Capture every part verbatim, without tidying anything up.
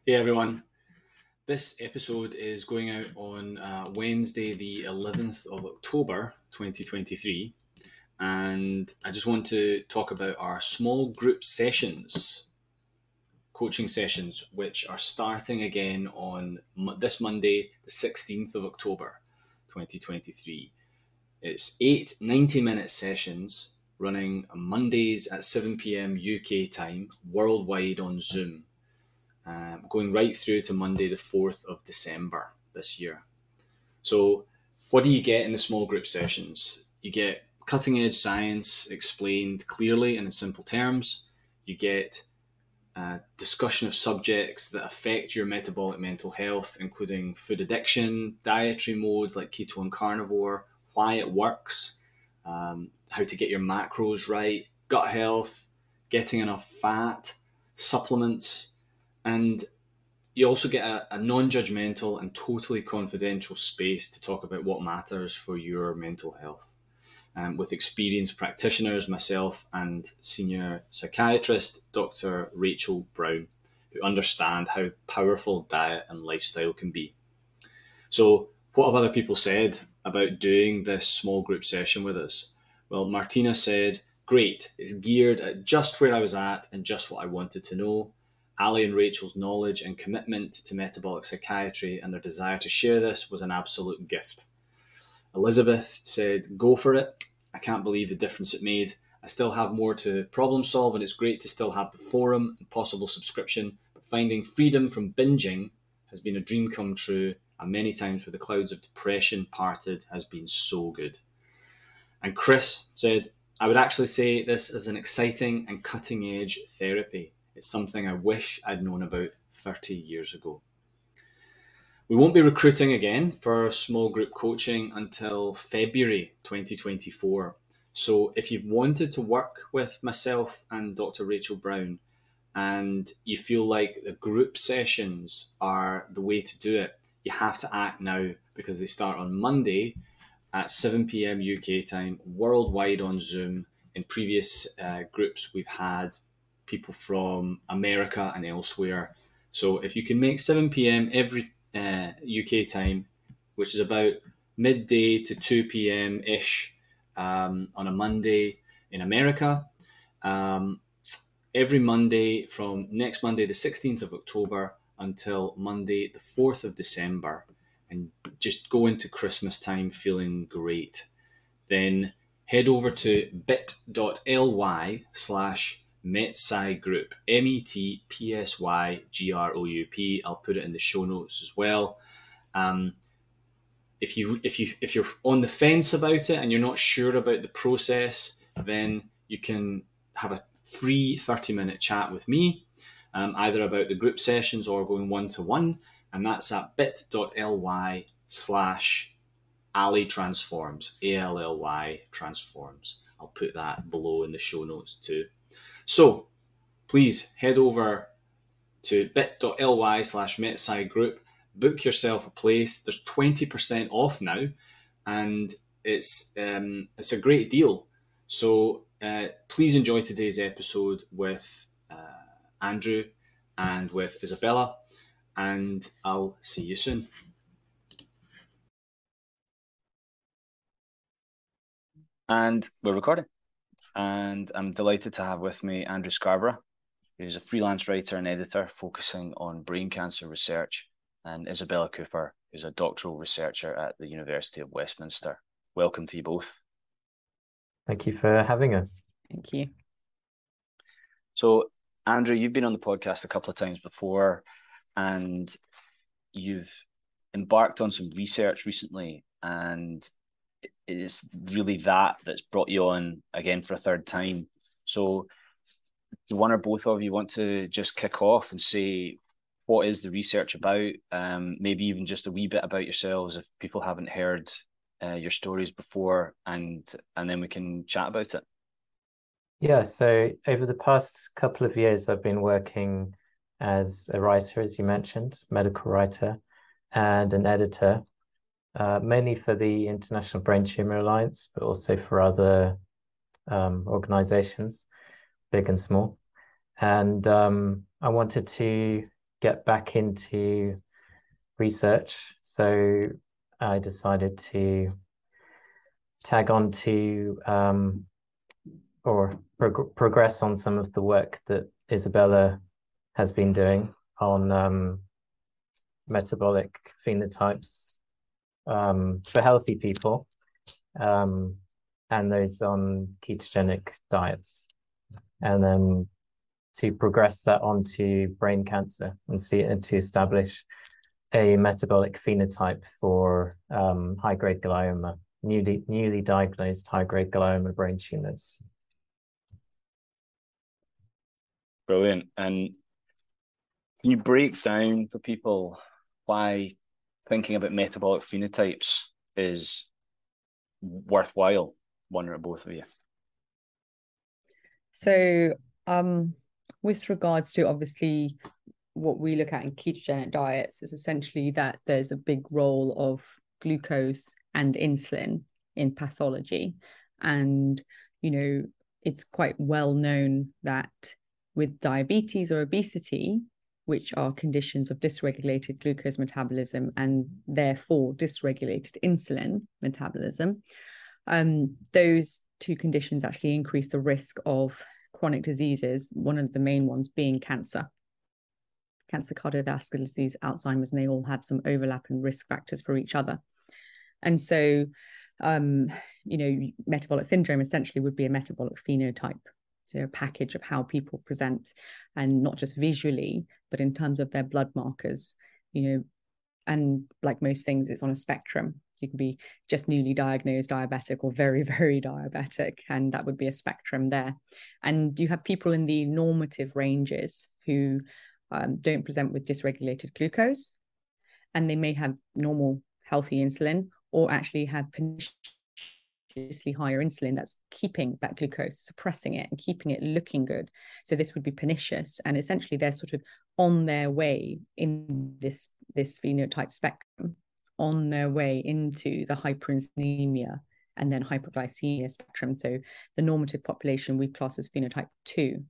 Hey everyone, this episode is going out on uh, Wednesday, the eleventh of October twenty twenty-three, and I just want to talk about our small group sessions, coaching sessions, which are starting again on this Monday, the sixteenth of October twenty twenty-three. It's eight ninety minute sessions running Mondays at seven p.m. U K time, worldwide on Zoom. Um, going right through to Monday, the fourth of December this year. So, what do you get in the small group sessions? You get cutting edge science explained clearly and in simple terms. You get a discussion of subjects that affect your metabolic mental health, including food addiction, dietary modes like keto and carnivore, why it works, um, how to get your macros right, gut health, getting enough fat, supplements. And you also get a, a non-judgmental and totally confidential space to talk about what matters for your mental health. Um, with experienced practitioners, myself and senior psychiatrist, Doctor Rachel Brown, who understand how powerful diet and lifestyle can be. So what have other people said about doing this small group session with us? Well, Martina said, great, it's geared at just where I was at and just what I wanted to know. Ali and Rachel's knowledge and commitment to metabolic psychiatry and their desire to share this was an absolute gift. Elizabeth said, go for it. I can't believe the difference it made. I still have more to problem solve, and it's great to still have the forum and possible subscription, but finding freedom from binging has been a dream come true, and many times where the clouds of depression parted has been so good. And Chris said, I would actually say this is an exciting and cutting edge therapy. It's something I wish I'd known about thirty years ago. We won't be recruiting again for small group coaching until February twenty twenty-four. So if you've wanted to work with myself and Doctor Rachel Brown and you feel like the group sessions are the way to do it, you have to act now, because they start on Monday at seven p.m. U K time, worldwide on Zoom. In previous uh, groups, we've had people from America and elsewhere. So if you can make seven p.m. every uh, U K time, which is about midday to two p.m. ish um, on a Monday in America, um, every Monday from next Monday, the sixteenth of October, until Monday, the fourth of December, and just go into Christmas time feeling great. Then head over to bit.ly slash MetSci Group, M E T P S Y G R O U P. I'll put it in the show notes as well. Um, if you if you if you're on the fence about it and you're not sure about the process, then you can have a free thirty minute chat with me, um, either about the group sessions or going one to one, and that's at bit.ly slash Ali Transforms, A L L Y Transforms. I'll put that below in the show notes too. So please head over to bit.ly slash MetSci Group, book yourself a place. There's twenty percent off now, and it's um, it's a great deal. So uh, please enjoy today's episode with uh, Andrew and with Isabella, and I'll see you soon. And we're recording. And I'm delighted to have with me Andrew Scarborough, who's a freelance writer and editor focusing on brain cancer research, and Isabella Cooper, who's a doctoral researcher at the University of Westminster. Welcome to you both. Thank you for having us. Thank you. So, Andrew, you've been on the podcast a couple of times before, and you've embarked on some research recently, and it is really that that's brought you on again for a third time. So do one or both of you want to just kick off and say, what is the research about? Um, maybe even just a wee bit about yourselves if people haven't heard uh, your stories before, and and then we can chat about it. Yeah, so over the past couple of years, I've been working as a writer, as you mentioned, medical writer, and an editor, uh, mainly for the International Brain Tumor Alliance, but also for other um, organizations, big and small. And um, I wanted to get back into research. So I decided to tag on to um, or prog progress on some of the work that Isabella has been doing on um, metabolic phenotypes um, for healthy people, um, and those on ketogenic diets, and then to progress that onto brain cancer and see and to establish a metabolic phenotype for um, high-grade glioma, newly newly diagnosed high-grade glioma brain tumors. Brilliant. And can you break down for people why thinking about metabolic phenotypes is worthwhile, one or both of you? So um, with regards to obviously what we look at in ketogenic diets is essentially that there's a big role of glucose and insulin in pathology. And, you know, it's quite well known that with diabetes or obesity, which are conditions of dysregulated glucose metabolism and therefore dysregulated insulin metabolism, um, those two conditions actually increase the risk of chronic diseases, one of the main ones being cancer. Cancer, cardiovascular disease, Alzheimer's, and they all have some overlap and risk factors for each other. And so, um, you know, metabolic syndrome essentially would be a metabolic phenotype. So a package of how people present, and not just visually, but in terms of their blood markers, you know, and like most things, it's on a spectrum. You can be just newly diagnosed diabetic or very, very diabetic, and that would be a spectrum there. And you have people in the normative ranges who um, don't present with dysregulated glucose, and they may have normal, healthy insulin, or actually have perniciously higher insulin that's keeping that glucose, suppressing it and keeping it looking good. So this would be pernicious, and essentially they're sort of on their way in this, this phenotype spectrum, on their way into the hyperinsulinemia and then hypoglycemia spectrum. So the normative population we class as phenotype two.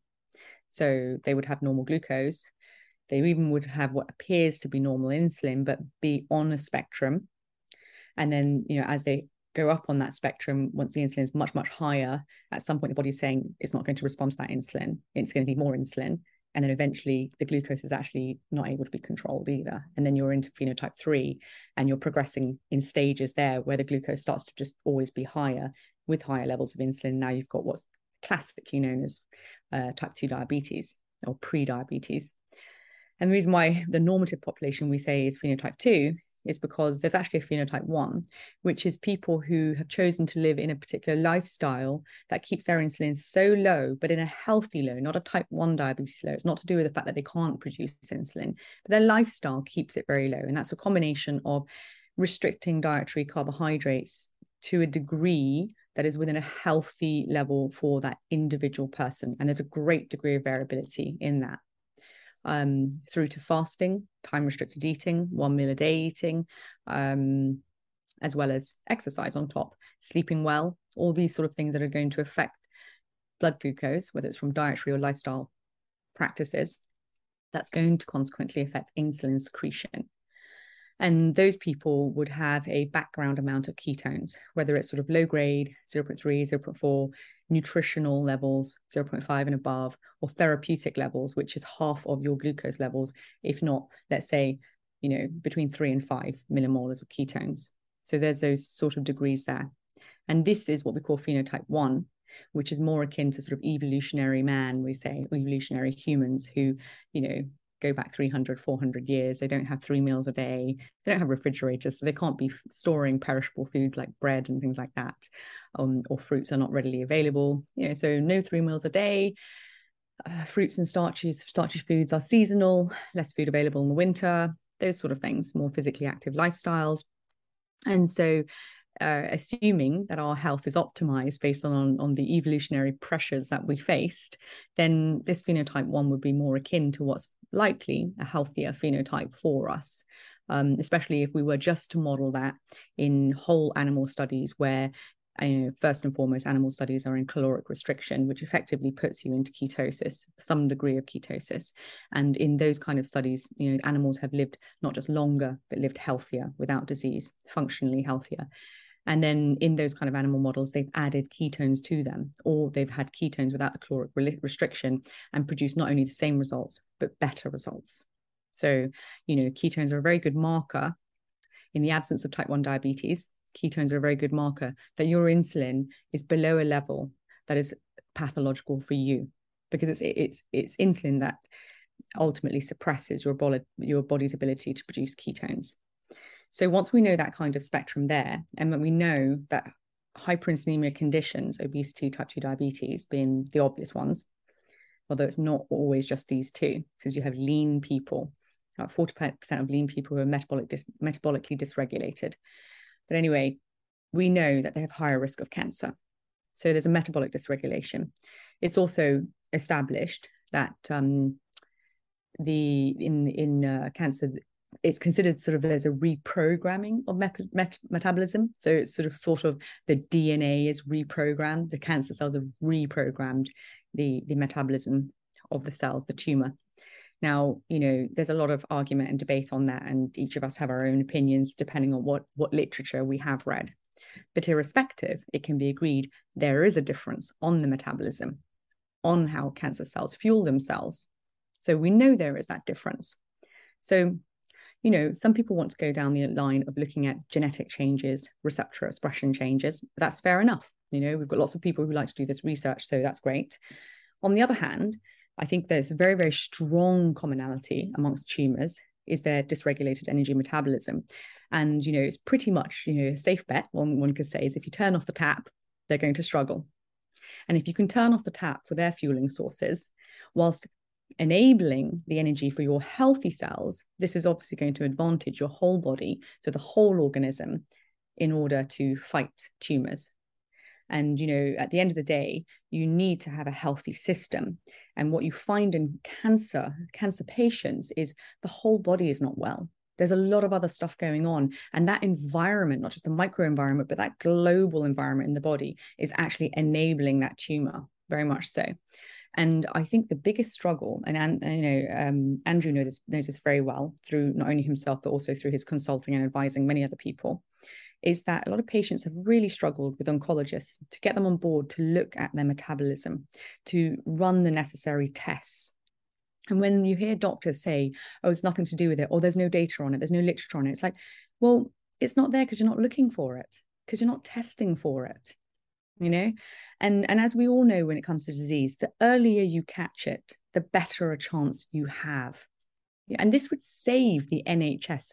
So they would have normal glucose. They even would have what appears to be normal insulin, but be on a spectrum. And then, you know, as they go up on that spectrum, once the insulin is much, much higher, at some point the body's saying it's not going to respond to that insulin. It's going to need more insulin. And then eventually the glucose is actually not able to be controlled either. And then you're into phenotype three, and you're progressing in stages there where the glucose starts to just always be higher with higher levels of insulin. Now you've got what's classically known as uh, type two diabetes or pre-diabetes. And the reason why the normative population we say is phenotype two is because there's actually a phenotype one, which is people who have chosen to live in a particular lifestyle that keeps their insulin so low, but in a healthy low, not a type one diabetes low. It's not to do with the fact that they can't produce insulin, but their lifestyle keeps it very low. And that's a combination of restricting dietary carbohydrates to a degree that is within a healthy level for that individual person. And there's a great degree of variability in that. Um, through to fasting, time-restricted eating, one meal a day eating, um, as well as exercise on top, sleeping well, all these sort of things that are going to affect blood glucose, whether it's from dietary or lifestyle practices, that's going to consequently affect insulin secretion. And those people would have a background amount of ketones, whether it's sort of low grade, zero point three, zero point four, nutritional levels, zero point five and above, or therapeutic levels, which is half of your glucose levels, if not, let's say, you know, between three and five millimolars of ketones. So there's those sort of degrees there. And this is what we call phenotype one, which is more akin to sort of evolutionary man, we say, evolutionary humans who, you know, go back three hundred, four hundred years. They don't have three meals a day. They don't have refrigerators, so they can't be storing perishable foods like bread and things like that. Um, or fruits are not readily available. You know, so no three meals a day. Uh, fruits and starches, starchy foods are seasonal, less food available in the winter, those sort of things, more physically active lifestyles. And so Uh, assuming that our health is optimized based on, on the evolutionary pressures that we faced, then this phenotype one would be more akin to what's likely a healthier phenotype for us, um, especially if we were just to model that in whole animal studies where you know, first and foremost, animal studies are in caloric restriction, which effectively puts you into ketosis, some degree of ketosis. And in those kind of studies, you know, animals have lived not just longer, but lived healthier, without disease, functionally healthier. And then in those kind of animal models, they've added ketones to them, or they've had ketones without the caloric restriction and produced not only the same results, but better results. So, you know, ketones are a very good marker in the absence of type one diabetes. Ketones are a very good marker that your insulin is below a level that is pathological for you, because it's it's it's insulin that ultimately suppresses your body, your body's ability to produce ketones. So once we know that kind of spectrum there, and when we know that hyperinsulinemia conditions, obesity, type two diabetes being the obvious ones, although it's not always just these two, because you have lean people, about forty percent of lean people who are metabolic dis metabolically dysregulated. But anyway, we know that they have higher risk of cancer. So there's a metabolic dysregulation. It's also established that um, the in in uh, cancer, it's considered sort of there's a reprogramming of met met metabolism. So it's sort of thought of the D N A is reprogrammed. The cancer cells have reprogrammed the, the metabolism of the cells, the tumor. Now, you know, there's a lot of argument and debate on that, and each of us have our own opinions depending on what, what literature we have read. But irrespective, it can be agreed there is a difference on the metabolism, on how cancer cells fuel themselves. So we know there is that difference. So, you know, some people want to go down the line of looking at genetic changes, receptor expression changes. That's fair enough. You know, we've got lots of people who like to do this research, so that's great. On the other hand, I think there's a very, very strong commonality amongst tumors is their dysregulated energy metabolism. And, you know, it's pretty much, you know, a safe bet, one, one could say, is if you turn off the tap, they're going to struggle. And if you can turn off the tap for their fueling sources, whilst enabling the energy for your healthy cells, this is obviously going to advantage your whole body, so the whole organism, in order to fight tumors. And, you know, at the end of the day, you need to have a healthy system. And what you find in cancer, cancer patients is the whole body is not well. There's a lot of other stuff going on. And that environment, not just the microenvironment, but that global environment in the body is actually enabling that tumor, very much so. And I think the biggest struggle, and, and you know, um, Andrew knows this, knows this very well through not only himself, but also through his consulting and advising many other people, is that a lot of patients have really struggled with oncologists to get them on board to look at their metabolism, to run the necessary tests. And when you hear doctors say, oh, it's nothing to do with it, or there's no data on it, there's no literature on it, it's like, well, it's not there because you're not looking for it, because you're not testing for it. You know, and and as we all know, when it comes to disease, the earlier you catch it, the better a chance you have. And this would save the N H S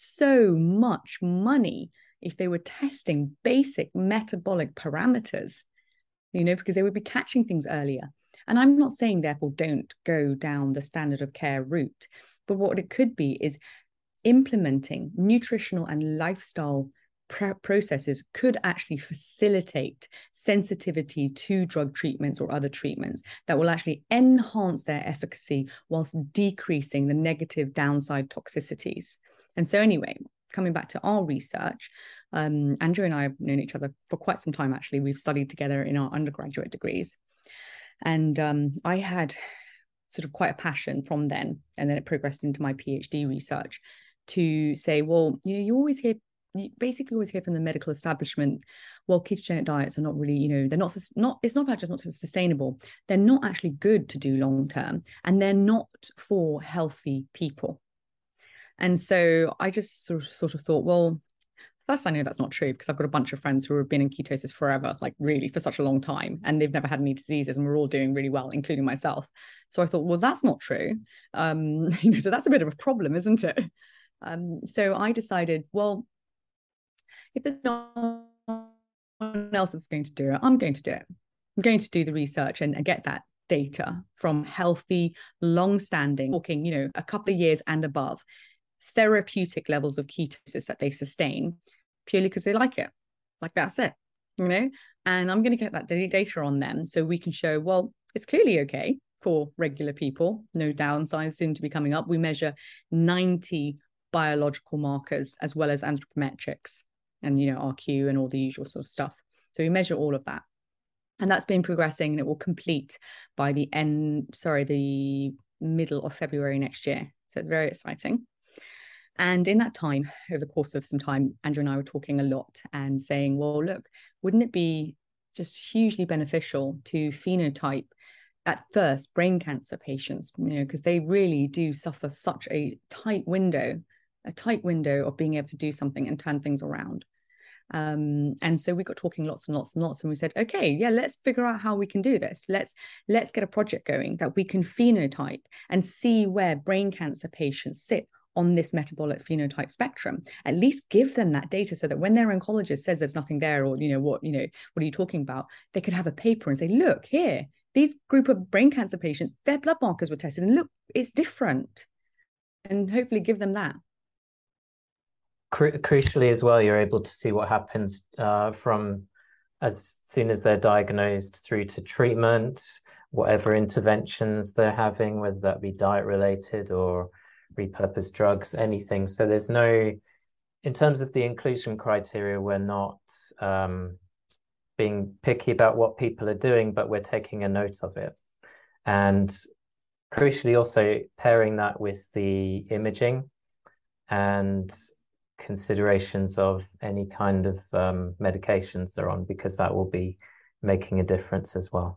so much money if they were testing basic metabolic parameters, you know, because they would be catching things earlier. And I'm not saying, therefore, don't go down the standard of care route, but what it could be is implementing nutritional and lifestyle processes could actually facilitate sensitivity to drug treatments or other treatments that will actually enhance their efficacy whilst decreasing the negative downside toxicities. And so anyway, coming back to our research, um, Andrew and I have known each other for quite some time, actually. We've studied together in our undergraduate degrees. And um, I had sort of quite a passion from then, and then it progressed into my PhD research to say, well, you know, you always hear you basically always hear from the medical establishment, well, ketogenic diets are not really, you know, they're not, not, it's not about just not sustainable. They're not actually good to do long term, and they're not for healthy people. And so I just sort of, sort of thought, well, first, I know that's not true because I've got a bunch of friends who have been in ketosis forever, like really for such a long time, and they've never had any diseases, and we're all doing really well, including myself. So I thought, well, that's not true. Um, you know, so that's a bit of a problem, isn't it? Um, so I decided, well, if there's no one else that's going to do it, I'm going to do it. I'm going to do the research and, and get that data from healthy, long-standing, talking, you know, a couple of years and above, therapeutic levels of ketosis that they sustain purely because they like it. Like, that's it, you know? And I'm going to get that data on them so we can show, well, it's clearly okay for regular people. No downsides seem to be coming up. We measure ninety biological markers as well as anthropometrics and, you know, R Q and all the usual sort of stuff. So we measure all of that. And that's been progressing, and it will complete by the end, sorry, the middle of February next year. So it's very exciting. And in that time, over the course of some time, Andrew and I were talking a lot and saying, well, look, wouldn't it be just hugely beneficial to phenotype at first brain cancer patients, you know, because they really do suffer such a tight window, a tight window of being able to do something and turn things around. Um, and so we got talking lots and lots and lots, and we said, okay, yeah, let's figure out how we can do this. Let's let's get a project going that we can phenotype and see where brain cancer patients sit on this metabolic phenotype spectrum. At least give them that data so that when their oncologist says there's nothing there, or, you know, what, you know, what are you talking about? They could have a paper and say, look, here, these group of brain cancer patients, their blood markers were tested, and look, it's different. And hopefully give them that. Cru crucially as well, you're able to see what happens uh, from as soon as they're diagnosed through to treatment, whatever interventions they're having, whether that be diet related or repurposed drugs, anything. So there's no, in terms of the inclusion criteria, we're not um, being picky about what people are doing, but we're taking a note of it. And crucially also pairing that with the imaging and considerations of any kind of um, medications they're on, because that will be making a difference as well.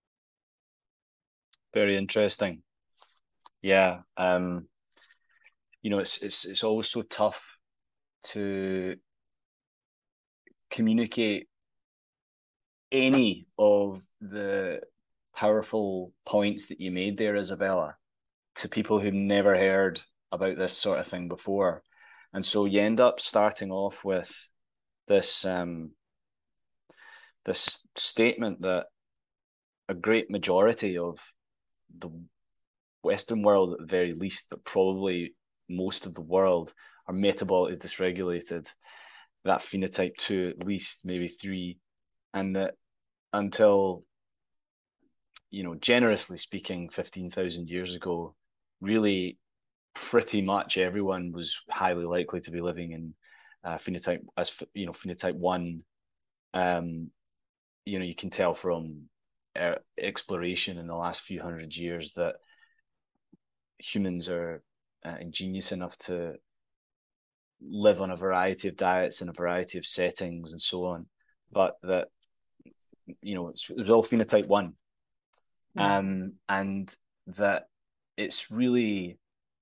Very interesting. Yeah. Um, you know, it's, it's, it's always so tough to communicate any of the powerful points that you made there, Isabella, to people who've never heard about this sort of thing before. And so you end up starting off with this um, this statement that a great majority of the Western world, at the very least, but probably most of the world, are metabolically dysregulated, that phenotype two at least, maybe three, and that until, you know, generously speaking, fifteen thousand years ago, really pretty much everyone was highly likely to be living in uh, phenotype as you know phenotype one. Um, you know, you can tell from uh, exploration in the last few hundred years that humans are uh, ingenious enough to live on a variety of diets in a variety of settings and so on, but that, you know, it was all phenotype one. Yeah. Um, and that it's really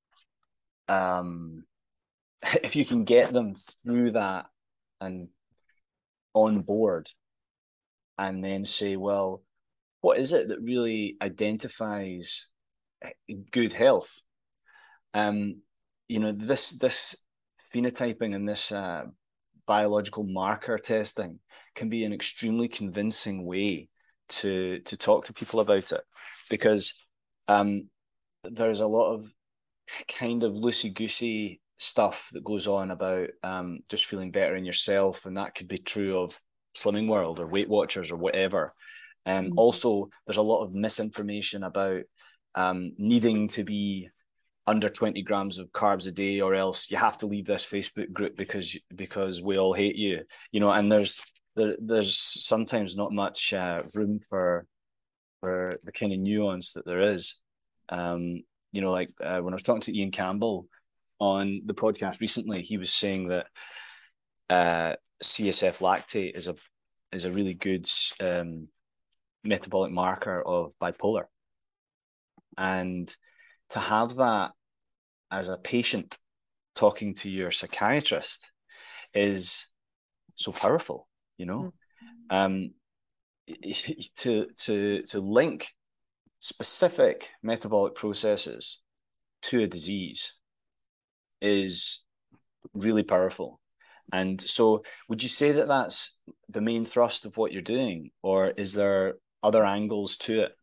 Um, if you can get them through that and on board, and then say, well, what is it that really identifies good health? Um, you know, this this phenotyping and this uh, biological marker testing can be an extremely convincing way to to talk to people about it, because um, there's a lot of kind of loosey-goosey stuff that goes on about um, just feeling better in yourself, and that could be true of Slimming World or Weight Watchers or whatever. And um, mm-hmm. Also, there's a lot of misinformation about um, needing to be under twenty grams of carbs a day, or else you have to leave this Facebook group because because we all hate you. You know, and there's there, there's sometimes not much uh, room for for the kind of nuance that there is. Um, You know, like uh, when I was talking to Ian Campbell on the podcast recently, he was saying that uh, C S F lactate is a is a really good um, metabolic marker of bipolar, and to have that as a patient talking to your psychiatrist is so powerful. You know, mm-hmm. um, to to to link specific metabolic processes to a disease is really powerful. And so would you say that that's the main thrust of what you're doing, or is there other angles to it?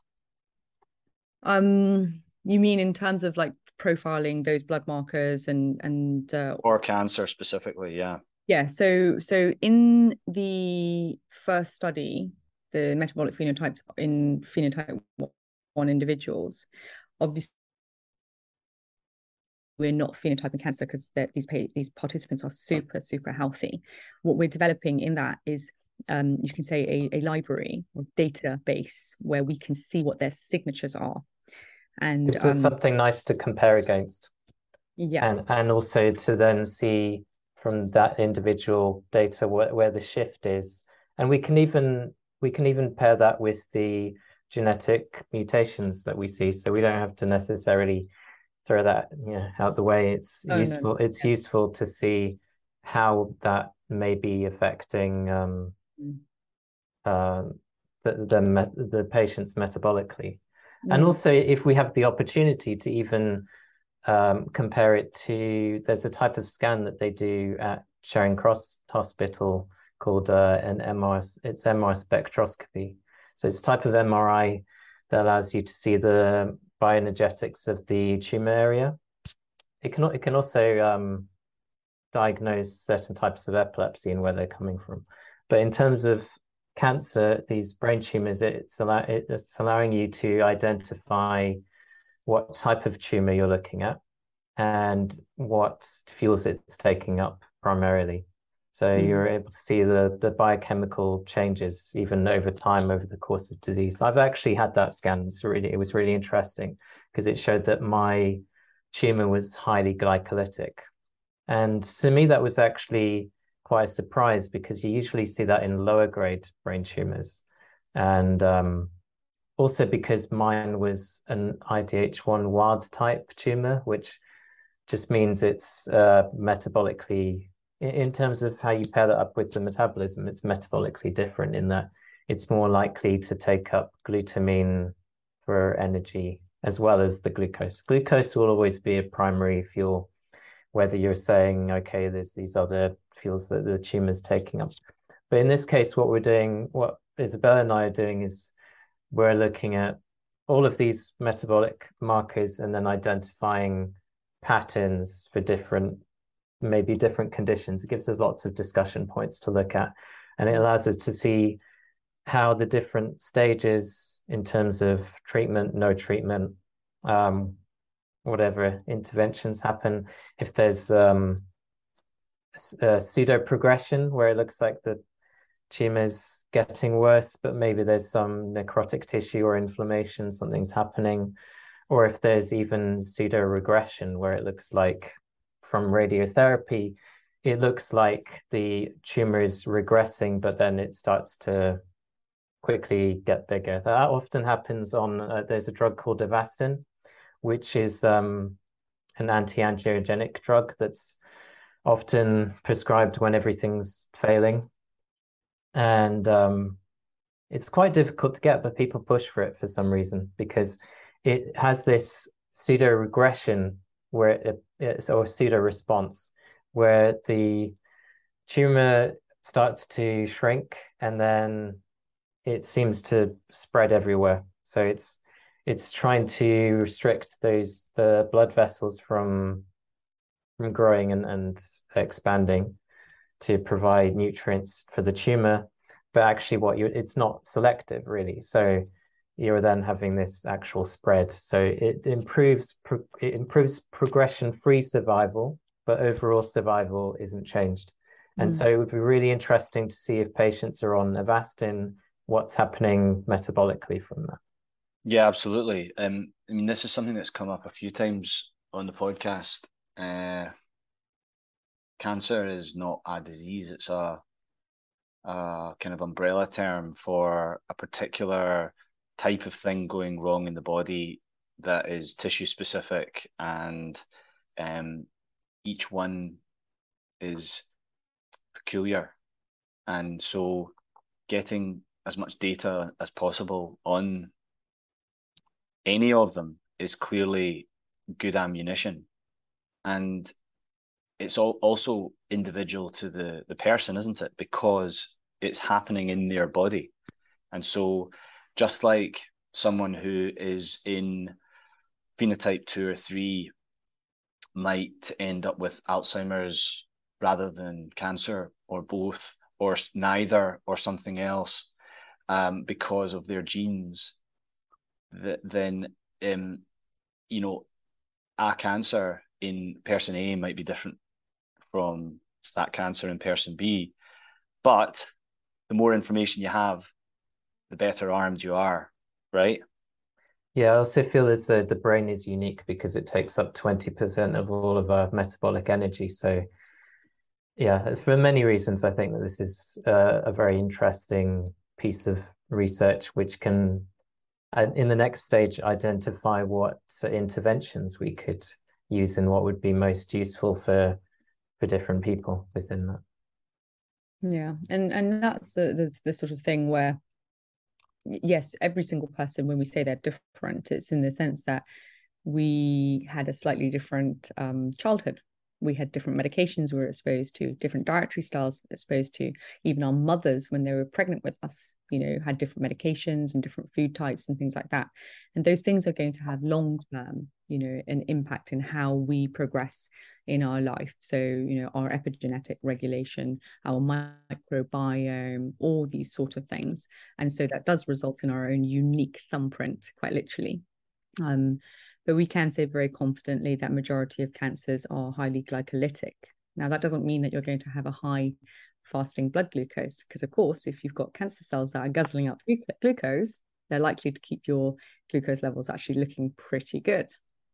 Um, you mean in terms of like profiling those blood markers and and uh... or cancer specifically? Yeah. Yeah. So so in the first study, the metabolic phenotypes in phenotype one individuals, obviously we're not phenotyping cancer because these these participants are super super healthy. What we're developing in that is um, you can say a, a library or database where we can see what their signatures are. And Gives us um, something nice to compare against. yeah, And and also to then see from that individual data where, where the shift is. And we can even we can even pair that with the genetic mutations that we see. So we don't have to necessarily throw that, you know, out the way. It's Oh, no, useful. no. It's Yeah. useful to see how that may be affecting um, Mm. uh, the the, met the patients metabolically. And Mm. also, if we have the opportunity to even um, compare it to, there's a type of scan that they do at Charing Cross Hospital called uh, an M R, it's M R spectroscopy. So it's a type of M R I that allows you to see the bioenergetics of the tumor area. It can it can also um, diagnose certain types of epilepsy and where they're coming from. But in terms of cancer, these brain tumors, it's, allow, it's allowing you to identify what type of tumor you're looking at and what fuels it's taking up primarily. So Mm. you're able to see the, the biochemical changes even over time over the course of disease. I've actually had that scan. It's really, it was really interesting because it showed that my tumor was highly glycolytic. And to me, that was actually quite a surprise because you usually see that in lower grade brain tumors. And um, also because mine was an I D H one wild type tumor, which just means it's uh, metabolically, in terms of how you pair that up with the metabolism, it's metabolically different in that it's more likely to take up glutamine for energy as well as the glucose. Glucose will always be a primary fuel, whether you're saying, okay, there's these other fuels that the tumor's taking up. But in this case, what we're doing, what Isabella and I are doing is we're looking at all of these metabolic markers and then identifying patterns for different, maybe different conditions. It gives us lots of discussion points to look at. And it allows us to see how the different stages in terms of treatment, no treatment, um, whatever interventions happen, if there's um, a pseudo progression where it looks like the tumor's getting worse, but maybe there's some necrotic tissue or inflammation, something's happening, or if there's even pseudo regression where it looks like from radiotherapy, it looks like the tumor is regressing, but then it starts to quickly get bigger. That often happens on, uh, there's a drug called Avastin, which is um, an anti-angiogenic drug that's often prescribed when everything's failing. And um, it's quite difficult to get, but people push for it for some reason because it has this pseudo regression where it, it's or pseudo response where the tumor starts to shrink and then it seems to spread everywhere. So it's it's trying to restrict those the blood vessels from from growing and, and expanding to provide nutrients for the tumor. But actually what you it's not selective really. So you're then having this actual spread. So it improves pro, it improves progression-free survival, but overall survival isn't changed. And mm. so it would be really interesting to see if patients are on Avastin, what's happening metabolically from that. Yeah, absolutely. Um, I mean, this is something that's come up a few times on the podcast. Uh, cancer is not a disease; it's a, a kind of umbrella term for a particular type of thing going wrong in the body that is tissue specific, and um, each one is peculiar. And so, getting as much data as possible on any of them is clearly good ammunition. And it's all also individual to the, the person, isn't it? Because it's happening in their body. And so just like someone who is in phenotype two or three might end up with Alzheimer's rather than cancer, or both, or neither, or something else, um, because of their genes, that then um, you know, a cancer in person A might be different from that cancer in person B, but the more information you have, the better armed you are, right? Yeah, I also feel as though the brain is unique because it takes up twenty percent of all of our metabolic energy. So yeah, for many reasons, I think that this is uh, a very interesting piece of research, which can, uh, in the next stage, identify what interventions we could use and what would be most useful for for different people within that. Yeah, and and that's the, the the sort of thing where, yes, every single person, when we say they're different, it's in the sense that we had a slightly different um, childhood. We had different medications we were exposed to, different dietary styles exposed to. Even our mothers, when they were pregnant with us, you know, had different medications and different food types and things like that. And those things are going to have long-term, you know, an impact in how we progress in our life. So, you know, our epigenetic regulation, our microbiome, all these sort of things. And so that does result in our own unique thumbprint, quite literally. Um, But we can say very confidently that majority of cancers are highly glycolytic. Now, that doesn't mean that you're going to have a high fasting blood glucose, because of course, if you've got cancer cells that are guzzling up glucose, they're likely to keep your glucose levels actually looking pretty good.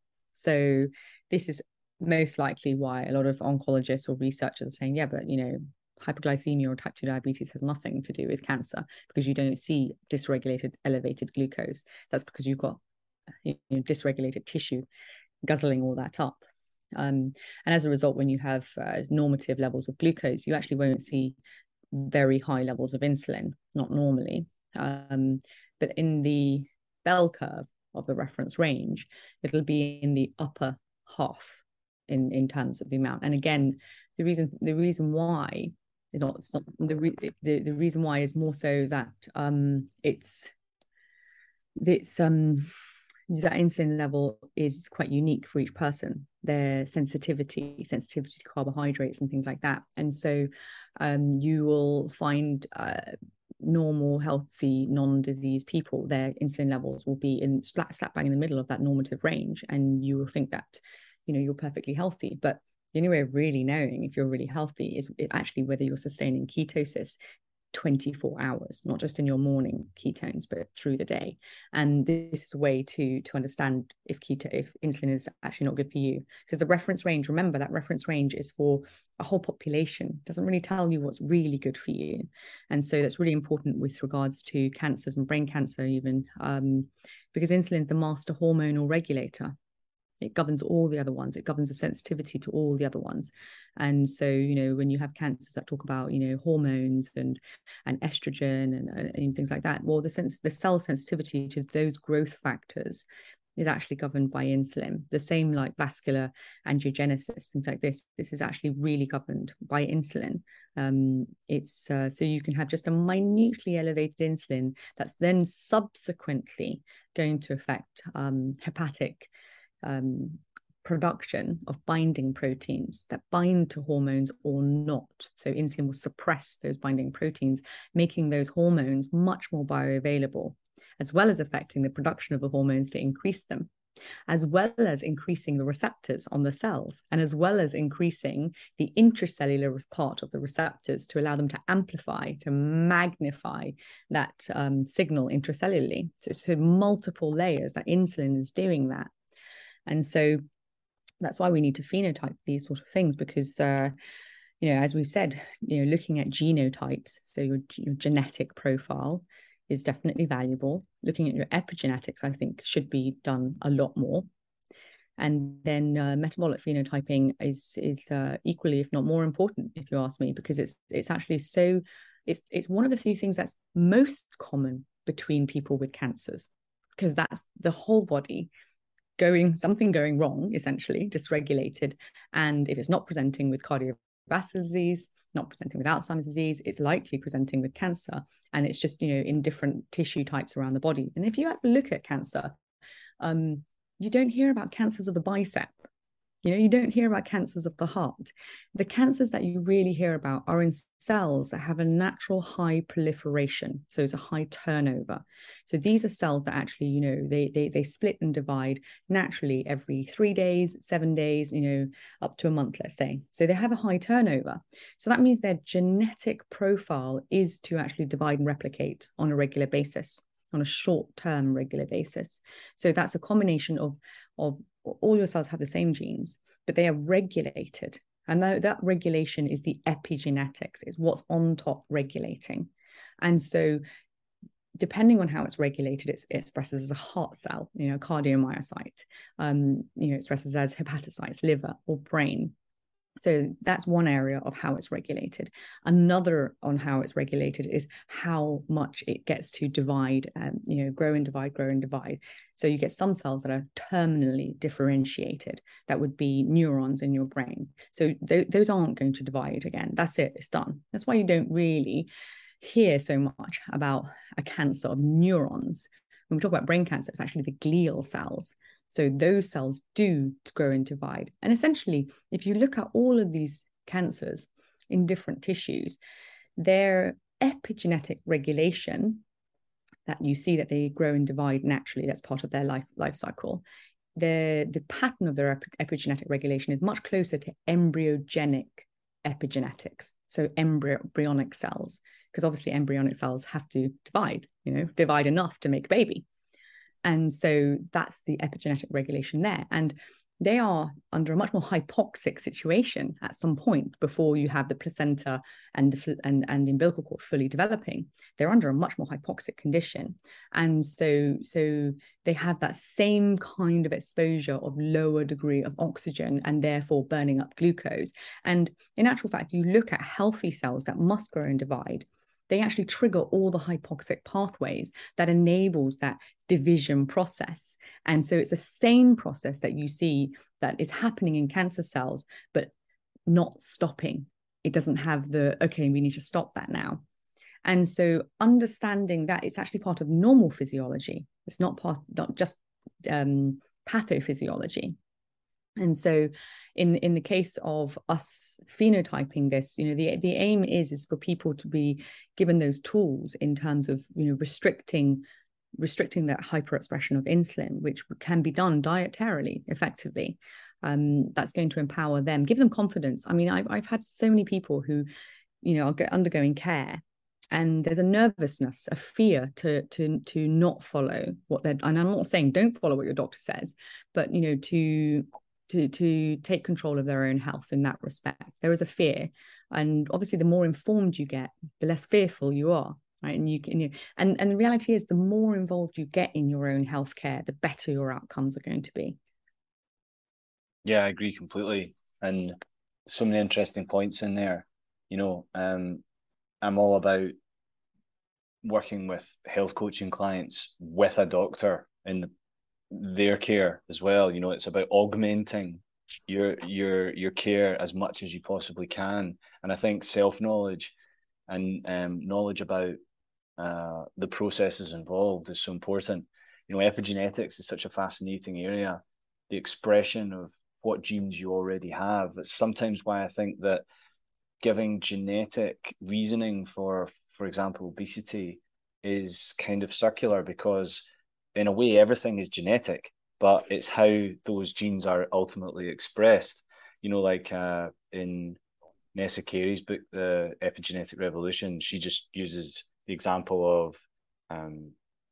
So this is most likely why a lot of oncologists or researchers are saying, yeah, but you know, hyperglycemia or type two diabetes has nothing to do with cancer, because you don't see dysregulated elevated glucose. That's because you've got you know, dysregulated tissue guzzling all that up. Um, and as a result, when you have uh, normative levels of glucose, you actually won't see very high levels of insulin, not normally. Um, but in the bell curve of the reference range, it'll be in the upper half in, in terms of the amount. And again, the reason the reason why it's not, it's not the, re, the the reason why is more so that um, it's it's um that insulin level is quite unique for each person, their sensitivity, sensitivity to carbohydrates and things like that. And so um, you will find uh, normal, healthy, non-disease people, their insulin levels will be in slap, slap bang in the middle of that normative range. And you will think that, you know, you're perfectly healthy. But the only way of really knowing if you're really healthy is actually whether you're sustaining ketosis twenty-four hours, not just in your morning ketones, but through the day. And this is a way to to understand if keto if insulin is actually not good for you, because the reference range, remember that reference range is for a whole population. It doesn't really tell you what's really good for you. And so that's really important with regards to cancers and brain cancer even, um, because insulin is the master hormonal regulator. It governs all the other ones. It governs the sensitivity to all the other ones. And so, you know, when you have cancers that talk about, you know, hormones and and estrogen and, and things like that, well, the sense the cell sensitivity to those growth factors is actually governed by insulin. The same like vascular angiogenesis, things like this. This is actually really governed by insulin. Um, it's uh, so you can have just a minutely elevated insulin that's then subsequently going to affect um, hepatic Um, production of binding proteins that bind to hormones or not. So insulin will suppress those binding proteins, making those hormones much more bioavailable, as well as affecting the production of the hormones to increase them, as well as increasing the receptors on the cells, and as well as increasing the intracellular part of the receptors to allow them to amplify, to magnify that um, signal intracellularly. So, so multiple layers that insulin is doing that. And so that's why we need to phenotype these sort of things, because, uh, you know, as we've said, you know, looking at genotypes, so your, your genetic profile is definitely valuable. Looking at your epigenetics, I think, should be done a lot more. And then uh, metabolic phenotyping is is uh, equally, if not more important, if you ask me, because it's it's actually so, it's it's one of the few things that's most common between people with cancers, because that's the whole body going something going wrong, essentially dysregulated. And if it's not presenting with cardiovascular disease, not presenting with Alzheimer's disease, it's likely presenting with cancer. And it's just, you know, in different tissue types around the body. And if you have to look at cancer, um, you don't hear about cancers of the bicep. You know, you don't hear about cancers of the heart. The cancers that you really hear about are in cells that have a natural high proliferation. So it's a high turnover. So these are cells that actually, you know, they, they, they split and divide naturally every three days, seven days, you know, up to a month, let's say. So they have a high turnover. So that means their genetic profile is to actually divide and replicate on a regular basis, on a short-term regular basis. So that's a combination of, of all your cells have the same genes, but they are regulated. And that, that regulation is the epigenetics, it's what's on top regulating. And so depending on how it's regulated, it's, it expresses as a heart cell, you know, cardiomyocyte, um, you know, expresses as hepatocytes, liver, or brain. So that's one area of how it's regulated. Another on how it's regulated is how much it gets to divide, and you know, grow and divide, grow and divide. So you get some cells that are terminally differentiated. That would be neurons in your brain. So th- those aren't going to divide again. That's it. It's done. That's why you don't really hear so much about a cancer of neurons. When we talk about brain cancer, it's actually the glial cells. So those cells do grow and divide. And essentially, if you look at all of these cancers in different tissues, their epigenetic regulation, that you see that they grow and divide naturally, that's part of their life, life cycle, the, the pattern of their epigenetic regulation is much closer to embryogenic epigenetics, so embryonic cells, because obviously embryonic cells have to divide, you know, divide enough to make a baby. And so that's the epigenetic regulation there. And they are under a much more hypoxic situation at some point before you have the placenta and the, and, and the umbilical cord fully developing. They're under a much more hypoxic condition. And so, so they have that same kind of exposure of lower degree of oxygen and therefore burning up glucose. And in actual fact, you look at healthy cells that must grow and divide, they actually trigger all the hypoxic pathways that enables that division process. And so it's the same process that you see that is happening in cancer cells, but not stopping. It doesn't have the, okay, we need to stop that now. And so understanding that it's actually part of normal physiology. It's not part, not just um, pathophysiology. And so in, in the case of us phenotyping this, you know, the, the aim is, is for people to be given those tools in terms of, you know, restricting, restricting that hyperexpression of insulin, which can be done dietarily effectively. Um, that's going to empower them, give them confidence. I mean, I've, I've had so many people who, you know, are undergoing care, and there's a nervousness, a fear to to to not follow what they're, and I'm not saying don't follow what your doctor says, but, you know, to to to take control of their own health in that respect. There is a fear, and obviously the more informed you get, the less fearful you are, right? And you can, you, and and the reality is, the more involved you get in your own healthcare, the better your outcomes are going to be. Yeah, I agree completely, and so many interesting points in there. You know, um, I'm all about working with health coaching clients with a doctor in the their care as well. You know, it's about augmenting your your your care as much as you possibly can. And I think self-knowledge and um, knowledge about uh, the processes involved is so important. You know, epigenetics is such a fascinating area. The expression of what genes you already have. That's sometimes why I think that giving genetic reasoning for, for example, obesity is kind of circular, because in a way, everything is genetic, but it's how those genes are ultimately expressed. You know, like uh, in Nessa Carey's book, The Epigenetic Revolution, she just uses the example of um,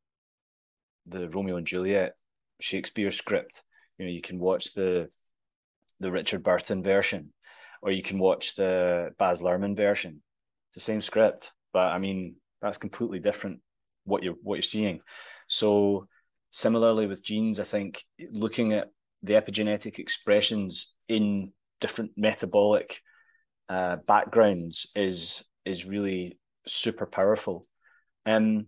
the Romeo and Juliet Shakespeare script. You know, you can watch the the Richard Burton version, or you can watch the Baz Luhrmann version. It's the same script, but I mean, that's completely different what you're what you're seeing. So similarly with genes, I think looking at the epigenetic expressions in different metabolic uh, backgrounds is is really super powerful. Um,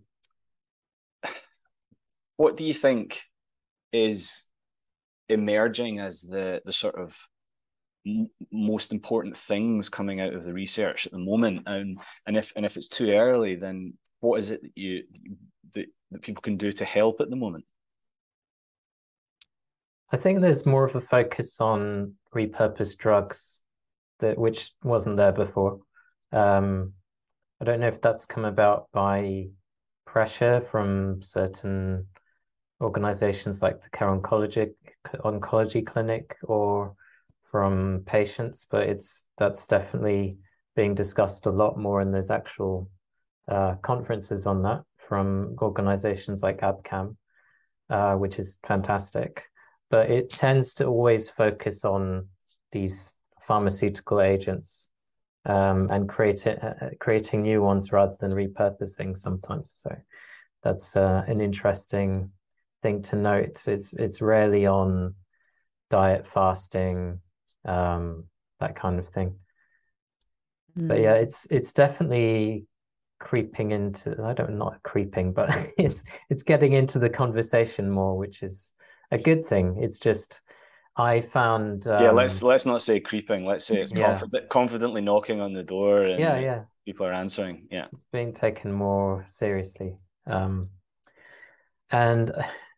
what do you think is emerging as the the sort of m- most important things coming out of the research at the moment? And and if and if it's too early, then what is it that you that, that people can do to help at the moment? I think there's more of a focus on repurposed drugs that which wasn't there before. Um, I don't know if that's come about by pressure from certain organizations like the Care Oncology Oncology Clinic or from patients, but it's that's definitely being discussed a lot more, and there's actual uh, conferences on that from organizations like ABCAM, uh, which is fantastic. But it tends to always focus on these pharmaceutical agents um, and create it, uh, creating new ones rather than repurposing sometimes. So that's uh, an interesting thing to note. It's it's rarely on diet, fasting, um, that kind of thing. Mm. But yeah, it's it's definitely creeping into, I don't know, not creeping, but it's it's getting into the conversation more, which is a good thing. It's just I found um, yeah, let's let's not say creeping. Let's say it's yeah. confident, confidently knocking on the door, and yeah, yeah, people are answering. Yeah, it's being taken more seriously. Um, and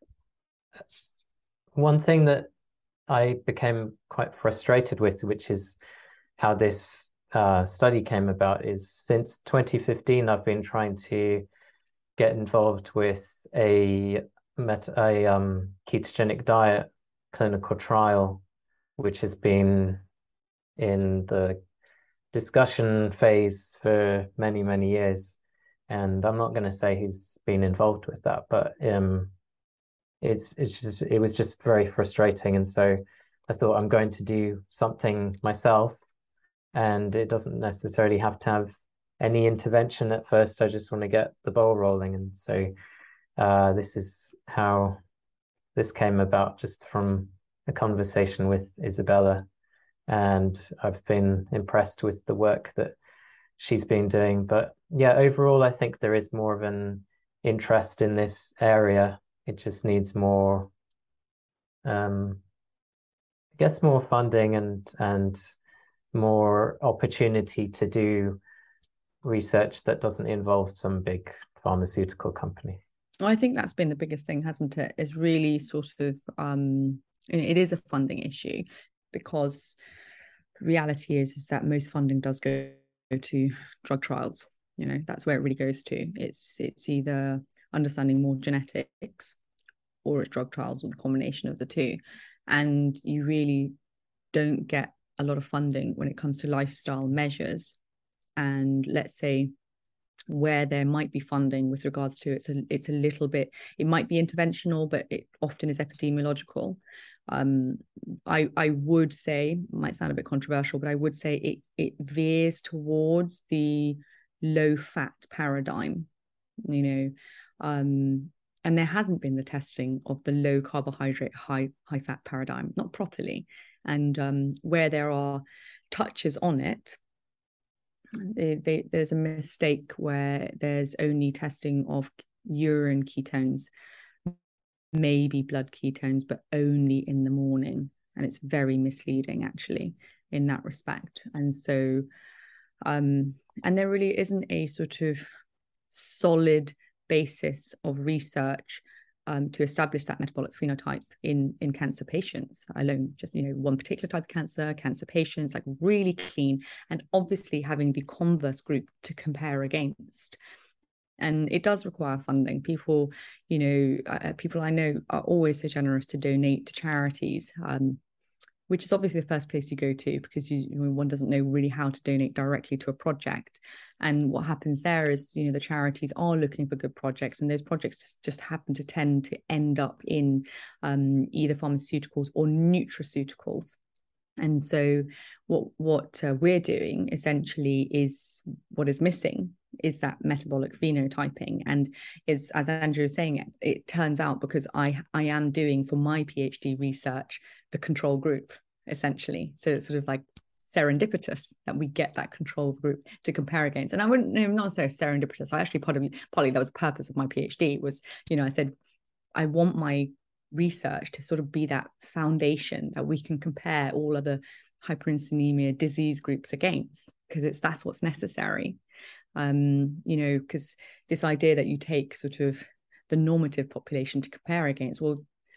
one thing that I became quite frustrated with, which is how this uh, study came about, is since twenty fifteen, I've been trying to get involved with a met a um, ketogenic diet clinical trial, which has been in the discussion phase for many, many years. And I'm not going to say who's been involved with that, but um, it's it's just it was just very frustrating. And so I thought I'm going to do something myself, and it doesn't necessarily have to have any intervention at first. I just want to get the ball rolling. And so uh, this is how this came about, just from a conversation with Isabella. And I've been impressed with the work that she's been doing. But yeah, overall, I think there is more of an interest in this area. It just needs more, um, I guess, more funding and and more opportunity to do research that doesn't involve some big pharmaceutical company. I think that's been the biggest thing, hasn't it? Is really sort of um, it is a funding issue, because the reality is is that most funding does go to drug trials. You know, that's where it really goes to. It's it's either understanding more genetics or it's drug trials, or the combination of the two. And you really don't get a lot of funding when it comes to lifestyle measures. And let's say where there might be funding with regards to it's a it's a little bit, it might be interventional, but it often is epidemiological. Um, I I would say, might sound a bit controversial, but I would say it it veers towards the low fat paradigm, you know, um, and there hasn't been the testing of the low carbohydrate, high high fat paradigm, not properly, and um, where there are touches on it. They, they, there's a mistake where there's only testing of urine ketones, maybe blood ketones, but only in the morning. And it's very misleading, actually, in that respect. And so, um, and there really isn't a sort of solid basis of research Um, to establish that metabolic phenotype in in cancer patients alone. Just, you know, one particular type of cancer, cancer patients, like really clean, and obviously having the converse group to compare against. And it does require funding. People, you know, uh, people I know are always so generous to donate to charities, um, which is obviously the first place you go to, because you, you know, one doesn't know really how to donate directly to a project. And what happens there is, you know, the charities are looking for good projects, and those projects just, just happen to tend to end up in um, either pharmaceuticals or nutraceuticals. And so what what uh, we're doing essentially is, what is missing is that metabolic phenotyping. And is, as Andrew was saying, it, it turns out, because I I am doing for my PhD research the control group, essentially. So it's sort of like serendipitous that we get that control group to compare against. And I wouldn't, not say serendipitous. I actually, partly, partly that was the purpose of my PhD, was, you know, I said, I want my research to sort of be that foundation that we can compare all other hyperinsulinemia disease groups against, because it's that's what's necessary. Um, you know, because this idea that you take sort of the normative population to compare against, well,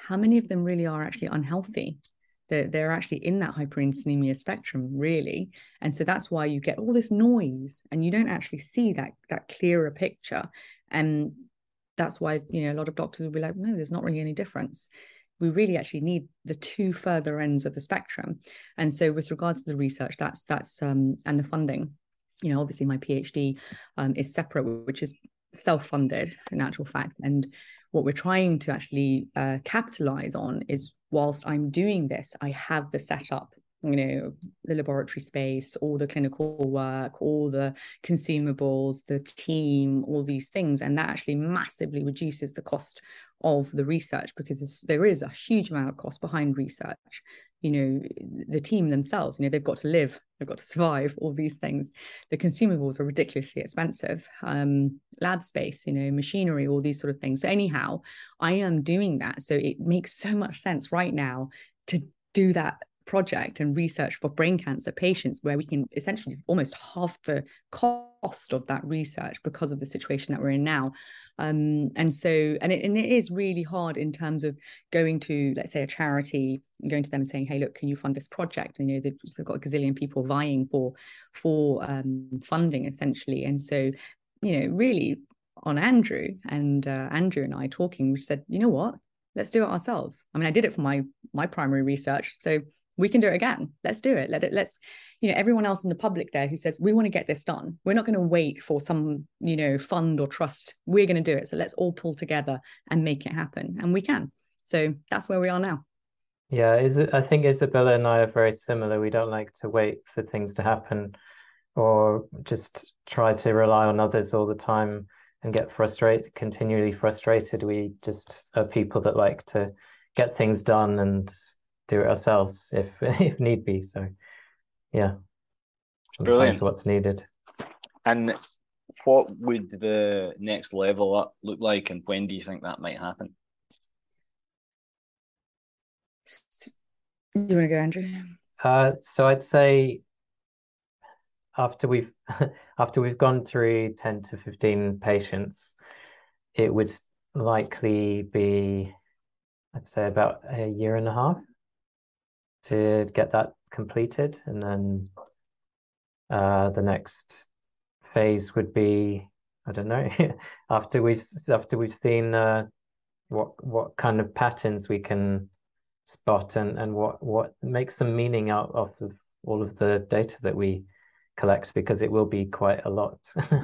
how many of them really are actually unhealthy? They're, they're actually in that hyperinsulinemia spectrum, really. And so that's why you get all this noise and you don't actually see that, that clearer picture. And that's why, you know, a lot of doctors will be like, no, there's not really any difference. We really actually need the two further ends of the spectrum. And so with regards to the research, that's, that's um, and the funding, you know, obviously my PhD um, is separate, which is self-funded in actual fact. And what we're trying to actually uh, capitalize on is, whilst I'm doing this, I have the setup, you know, the laboratory space, all the clinical work, all the consumables, the team, all these things. And that actually massively reduces the cost of the research, because there is a huge amount of cost behind research. You know, the team themselves, you know, they've got to live, they've got to survive, all these things. The consumables are ridiculously expensive. Um, lab space, you know, machinery, all these sort of things. So anyhow, I am doing that. So it makes so much sense right now to do that project and research for brain cancer patients, where we can essentially almost half the cost of that research because of the situation that we're in now. Um, and so, and it, and it is really hard in terms of going to, let's say, a charity, going to them and saying, hey, look, can you fund this project? And, you know, they've, they've got a gazillion people vying for, for um, funding, essentially. And so, you know, really on Andrew and uh, Andrew and I talking, we said, you know what, let's do it ourselves. I mean, I did it for my, my primary research. So we can do it again. Let's do it. Let it, let's, you know, everyone else in the public there who says, we want to get this done. We're not going to wait for some, you know, fund or trust. We're going to do it. So let's all pull together and make it happen. And we can. So that's where we are now. Yeah, is it, I think Isabella and I are very similar. We don't like to wait for things to happen or just try to rely on others all the time and get frustrated, continually frustrated. We just are people that like to get things done and do it ourselves if if need be. So yeah, sometimes Brilliant. what's needed. And what would the next level up look like, and when do you think that might happen? You want to go, Andrew? Uh, so I'd say after we've after we've gone through ten to fifteen patients, it would likely be, I'd say, about a year and a half to get that completed. And then uh, the next phase would be, I don't know, after we've after we've seen uh, what what kind of patterns we can spot and and what what makes some meaning out of all of the data that we collect, because it will be quite a lot.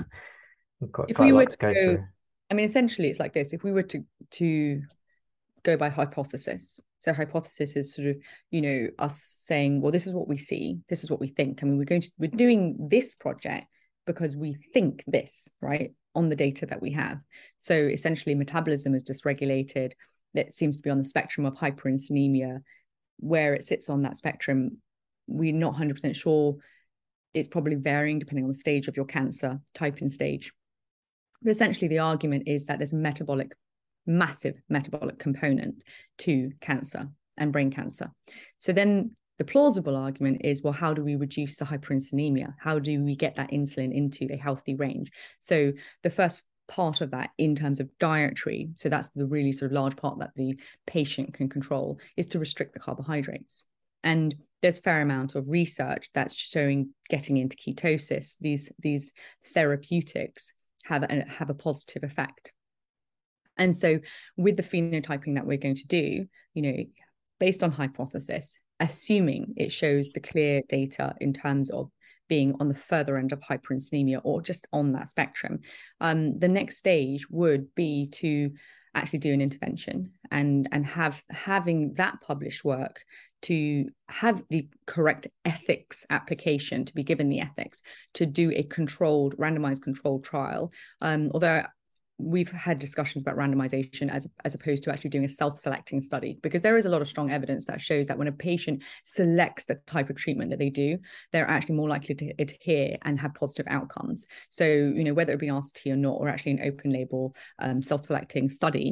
quite, If quite we a were lot to go to, through. I mean, essentially, it's like this. If we were to to go by hypothesis, so hypothesis is sort of, you know, us saying, well, this is what we see, this is what we think. I mean, we're going to we're doing this project because we think this, right, on the data that we have. So essentially, metabolism is dysregulated. That seems to be on the spectrum of hyperinsulinemia. Where it sits on that spectrum, we're not one hundred percent sure. It's probably varying depending on the stage of your cancer, type and stage. But essentially, the argument is that there's a metabolic, massive metabolic component to cancer and brain cancer. So then the plausible argument is, well, how do we reduce the hyperinsulinemia? How do we get that insulin into a healthy range? So the first part of that in terms of dietary, so that's the really sort of large part that the patient can control, is to restrict the carbohydrates. And there's a fair amount of research that's showing getting into ketosis, these, these therapeutics have a, have a positive effect. And so with the phenotyping that we're going to do, you know, based on hypothesis, assuming it shows the clear data in terms of being on the further end of hyperinsulinemia or just on that spectrum, um, the next stage would be to actually do an intervention and, and have having that published work to have the correct ethics application, to be given the ethics, to do a controlled, randomized controlled trial. Um, although we've had discussions about randomization as, as opposed to actually doing a self-selecting study, because there is a lot of strong evidence that shows that when a patient selects the type of treatment that they do, they're actually more likely to adhere and have positive outcomes. So, you know, whether it be R C T or not, or actually an open label um, self-selecting study,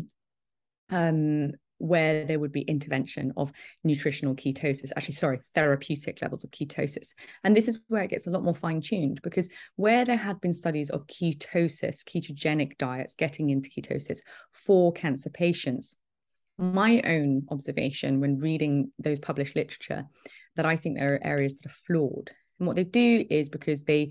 um, where there would be intervention of nutritional ketosis, actually, sorry, therapeutic levels of ketosis. And this is where it gets a lot more fine-tuned, because where there have been studies of ketosis, ketogenic diets getting into ketosis for cancer patients, my own observation when reading those published literature, that I think there are areas that are flawed. And what they do is because they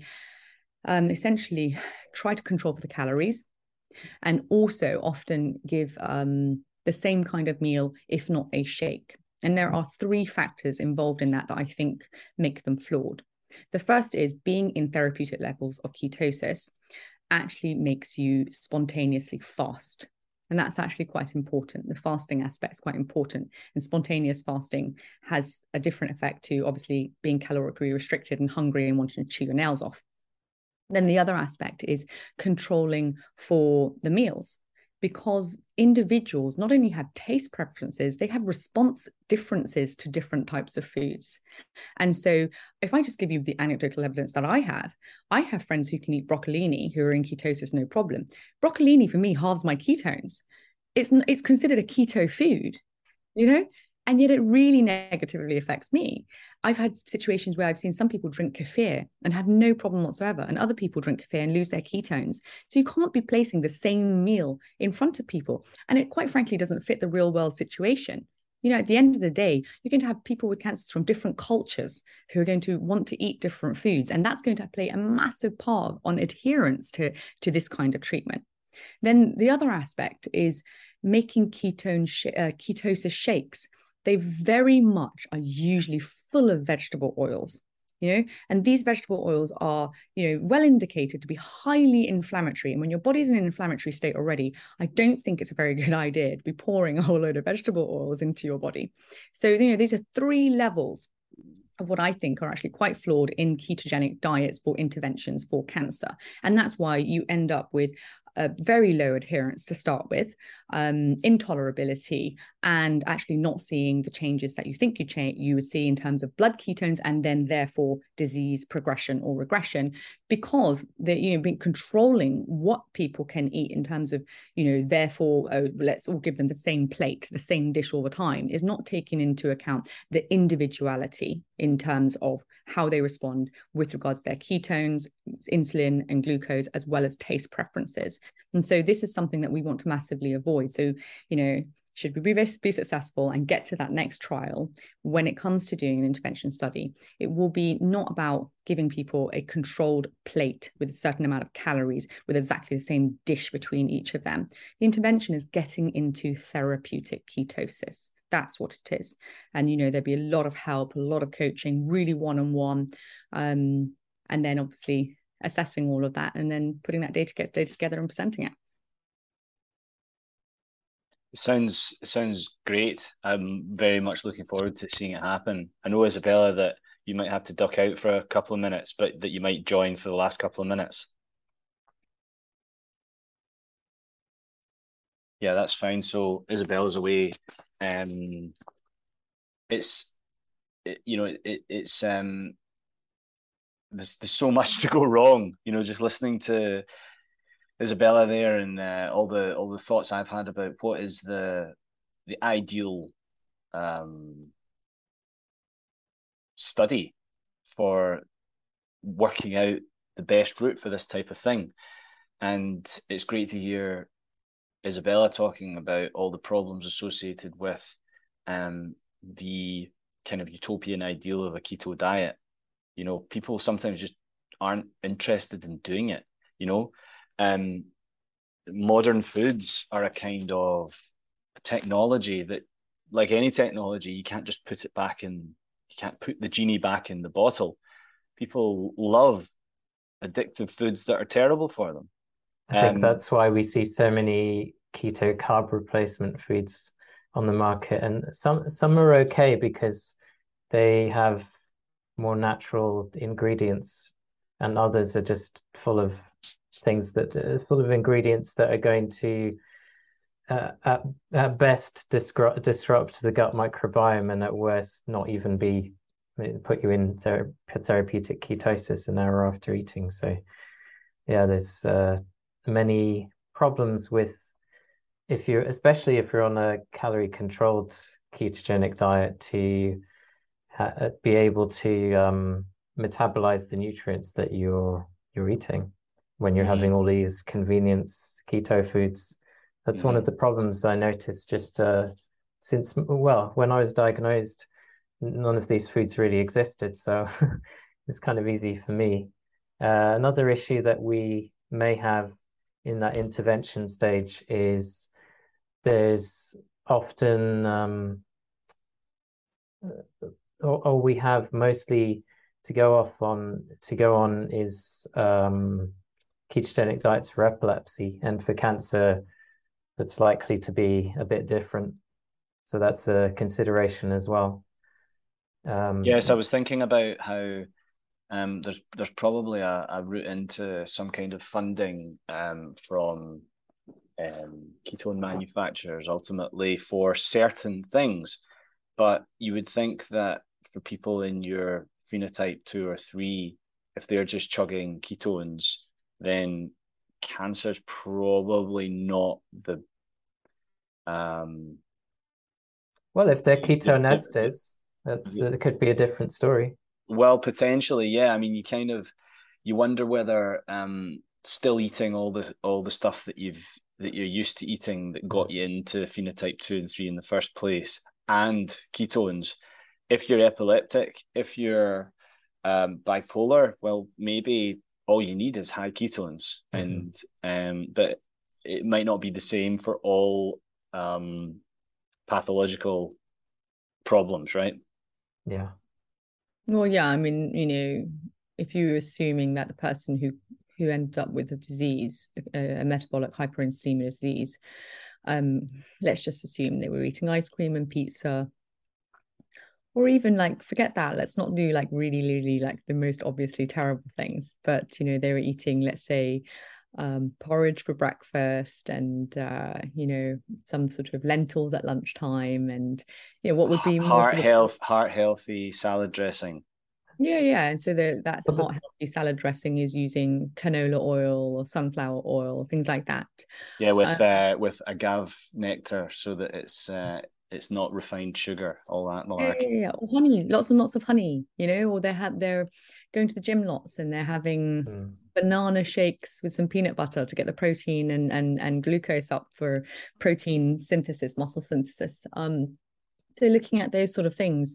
um, essentially try to control for the calories, and also often give um, the same kind of meal, if not a shake. And there are three factors involved in that that I think make them flawed. The first is being in therapeutic levels of ketosis actually makes you spontaneously fast. And that's actually quite important. The fasting aspect is quite important. And spontaneous fasting has a different effect to obviously being calorically restricted and hungry and wanting to chew your nails off. Then the other aspect is controlling for the meals, because individuals not only have taste preferences, they have response differences to different types of foods. And so if I just give you the anecdotal evidence that I have, I have friends who can eat broccolini who are in ketosis, no problem. Broccolini for me halves my ketones. It's, it's considered a keto food, you know, and yet it really negatively affects me. I've had situations where I've seen some people drink kefir and have no problem whatsoever, and other people drink kefir and lose their ketones. So you can't be placing the same meal in front of people. And it quite frankly doesn't fit the real world situation. You know, at the end of the day, you're going to have people with cancers from different cultures who are going to want to eat different foods. And that's going to play a massive part on adherence to, to this kind of treatment. Then the other aspect is making ketone sh- uh, ketosis shakes. They very much are usually full of vegetable oils, you know, and these vegetable oils are, you know, well indicated to be highly inflammatory. And when your body's in an inflammatory state already, I don't think it's a very good idea to be pouring a whole load of vegetable oils into your body. So, you know, these are three levels of what I think are actually quite flawed in ketogenic diets for interventions for cancer. And that's why you end up with a very low adherence to start with, um, intolerability, and actually not seeing the changes that you think you cha- you would see in terms of blood ketones, and then therefore disease progression or regression, because they're, you know, being controlling what people can eat in terms of, you know, therefore, oh, let's all give them the same plate, the same dish all the time, is not taking into account the individuality in terms of how they respond with regards to their ketones, insulin and glucose, as well as taste preferences. And so this is something that we want to massively avoid. So, you know, should we be, be successful and get to that next trial, when it comes to doing an intervention study, it will be not about giving people a controlled plate with a certain amount of calories with exactly the same dish between each of them. The intervention is getting into therapeutic ketosis. That's what it is. And, you know, there'd be a lot of help, a lot of coaching, really one-on-one. Um, and then obviously assessing all of that and then putting that data, get data together and presenting it. It sounds it sounds great. I'm very much looking forward to seeing it happen. I know, Isabella, that you might have to duck out for a couple of minutes, but that you might join for the last couple of minutes. Yeah, that's fine. So Isabella's away. Um, it's it, you know it, it's um there's there's so much to go wrong. You know, just listening to Isabella there, and uh, all the all the thoughts I've had about what is the the ideal um, study for working out the best route for this type of thing. And it's great to hear Isabella talking about all the problems associated with um, the kind of utopian ideal of a keto diet. You know, people sometimes just aren't interested in doing it, you know. Um, modern foods are a kind of technology that, like any technology, you can't just put it back in, you can't put the genie back in the bottle. People love addictive foods that are terrible for them. I think Um, that's why we see so many keto carb replacement foods on the market, and some some are okay because they have more natural ingredients, and others are just full of things that are full of ingredients that are going to uh, at, at best disrupt disrupt the gut microbiome, and at worst not even be put you in ther- therapeutic ketosis an hour after eating. So yeah, there's uh, many problems with, if you're especially if you're on a calorie controlled ketogenic diet, to ha- be able to um, metabolize the nutrients that you're you're eating when you're mm-hmm. having all these convenience keto foods. That's mm-hmm. one of the problems I noticed just uh, since, well, when I was diagnosed, none of these foods really existed, so it's kind of easy for me. Uh, another issue that we may have in that intervention stage is there's often, um, or, or we have mostly to go off on, to go on is um, ketogenic diets for epilepsy, and for cancer, that's likely to be a bit different. So that's a consideration as well. Um, yes, I was thinking about how um, there's there's probably a, a route into some kind of funding um, from um, ketone manufacturers ultimately for certain things. But you would think that for people in your phenotype two or three, if they're just chugging ketones, then cancer's probably not the um well, if they're ketone the, esters, that, the, that could be a different story. well, potentially, yeah. I mean, you kind of you wonder whether um still eating all the all the stuff that you've that you're used to eating that got you into phenotype two and three in the first place, and ketones. If you're epileptic, if you're um, bipolar, well, maybe all you need is high ketones, mm-hmm. and um, but it might not be the same for all um, pathological problems, right? Yeah. Well, yeah, I mean, you know, if you're assuming that the person who who ended up with a disease, a, a metabolic hyperinsulinemia disease, um, let's just assume they were eating ice cream and pizza, or even like, forget that, let's not do like really, really like the most obviously terrible things, but, you know, they were eating, let's say, um, porridge for breakfast and, uh, you know, some sort of lentils at lunchtime, and, you know, what would be heart health, heart healthy salad dressing. Yeah, yeah. And so the, that's heart healthy salad dressing is using canola oil or sunflower oil, things like that. Yeah, with uh, uh with agave nectar, so that it's uh, it's not refined sugar, all that malarkey. Yeah, yeah, yeah. Or honey, lots and lots of honey, you know, or they have they're going to the gym lots and they're having mm. banana shakes with some peanut butter to get the protein and and and glucose up for protein synthesis, muscle synthesis. Um, so looking at those sort of things,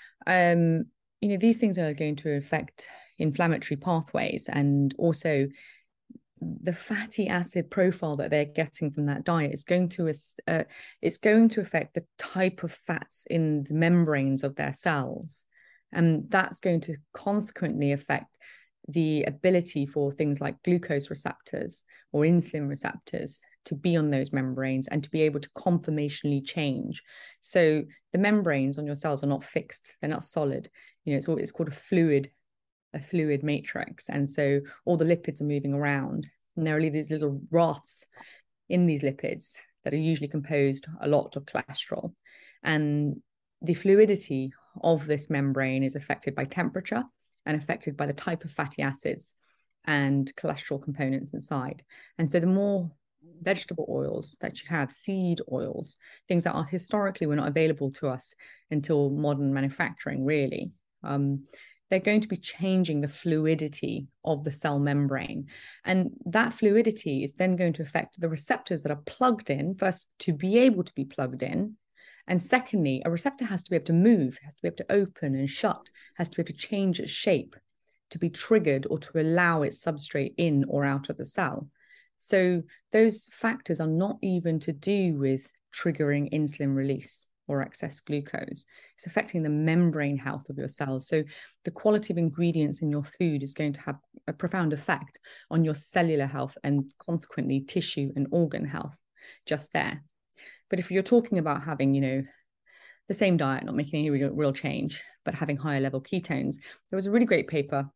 um. you know, these things are going to affect inflammatory pathways, and also the fatty acid profile that they're getting from that diet is going to uh, it's going to affect the type of fats in the membranes of their cells, and that's going to consequently affect the ability for things like glucose receptors or insulin receptors to be on those membranes and to be able to conformationally change. So the membranes on your cells are not fixed, they're not solid. You know, it's it's called a fluid, a fluid matrix. And so all the lipids are moving around, and there are these little rafts in these lipids that are usually composed a lot of cholesterol. And the fluidity of this membrane is affected by temperature and affected by the type of fatty acids and cholesterol components inside. And so the more vegetable oils that you have, seed oils, things that are historically were not available to us until modern manufacturing, really, um, they're going to be changing the fluidity of the cell membrane. And that fluidity is then going to affect the receptors that are plugged in, first, to be able to be plugged in. And secondly, a receptor has to be able to move, has to be able to open and shut, has to be able to change its shape to be triggered or to allow its substrate in or out of the cell. So those factors are not even to do with triggering insulin release or excess glucose. It's affecting the membrane health of your cells. So the quality of ingredients in your food is going to have a profound effect on your cellular health and consequently tissue and organ health just there. But if you're talking about having, you know, the same diet, not making any real, real change, but having higher level ketones, there was a really great paper,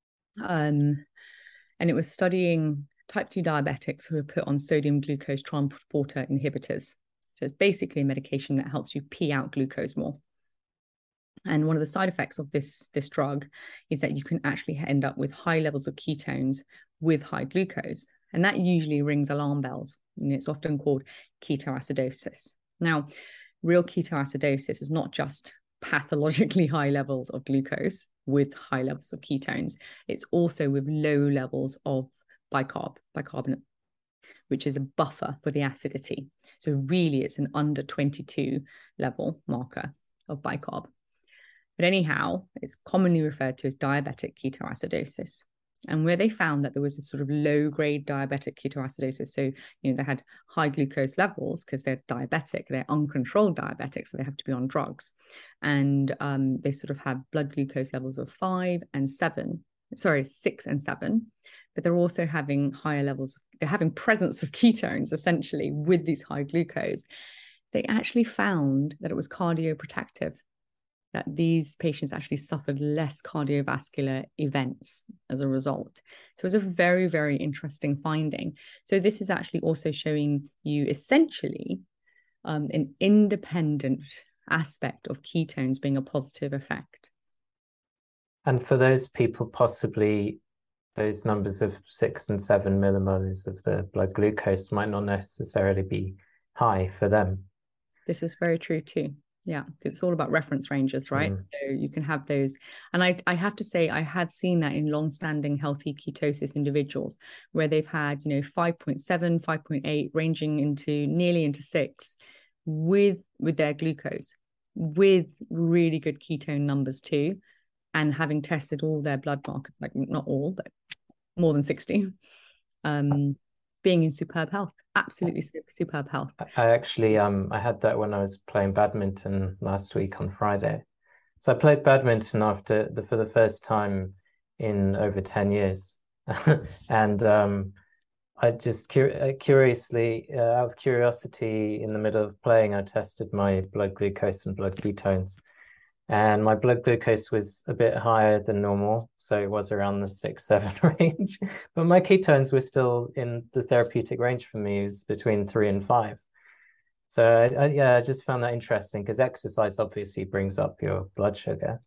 um, and it was studying type two diabetics who were put on sodium glucose transporter inhibitors. So it's basically a medication that helps you pee out glucose more. And one of the side effects of this, this drug is that you can actually end up with high levels of ketones with high glucose. And that usually rings alarm bells. And it's often called ketoacidosis. Now, real ketoacidosis is not just pathologically high levels of glucose with high levels of ketones. It's also with low levels of bicarb, bicarbonate, which is a buffer for the acidity. So really it's an under twenty-two level marker of bicarb. But anyhow, it's commonly referred to as diabetic ketoacidosis. And where they found that there was a sort of low-grade diabetic ketoacidosis, so you know they had high glucose levels because they're diabetic, they're uncontrolled diabetic, so they have to be on drugs, and um, they sort of have blood glucose levels of five and seven, sorry, six and seven, but they're also having higher levels. They're having presence of ketones essentially with these high glucose. They actually found that it was cardioprotective, that these patients actually suffered less cardiovascular events as a result. So it's a very, very interesting finding. So this is actually also showing you essentially um, an independent aspect of ketones being a positive effect. And for those people, possibly those numbers of six and seven millimolars of the blood glucose might not necessarily be high for them. This is very true too. Yeah, because it's all about reference ranges, right? Mm. So you can have those. And I, I have to say, I have seen that in long-standing healthy ketosis individuals where they've had, you know, five point seven, five point eight, ranging into nearly into six with, with their glucose, with really good ketone numbers too. And having tested all their blood markers, like not all, but more than sixty, um, being in superb health. Absolutely superb health. I actually um I had that when I was playing badminton last week on Friday. So I played badminton after the for the first time in over ten years. And um I just cur curiously uh, out of curiosity, in the middle of playing, I tested my blood glucose and blood ketones. And my blood glucose was a bit higher than normal, so it was around the six, seven range. But my ketones were still in the therapeutic range for me, is between three and five. So I, I, yeah, I just found that interesting because exercise obviously brings up your blood sugar,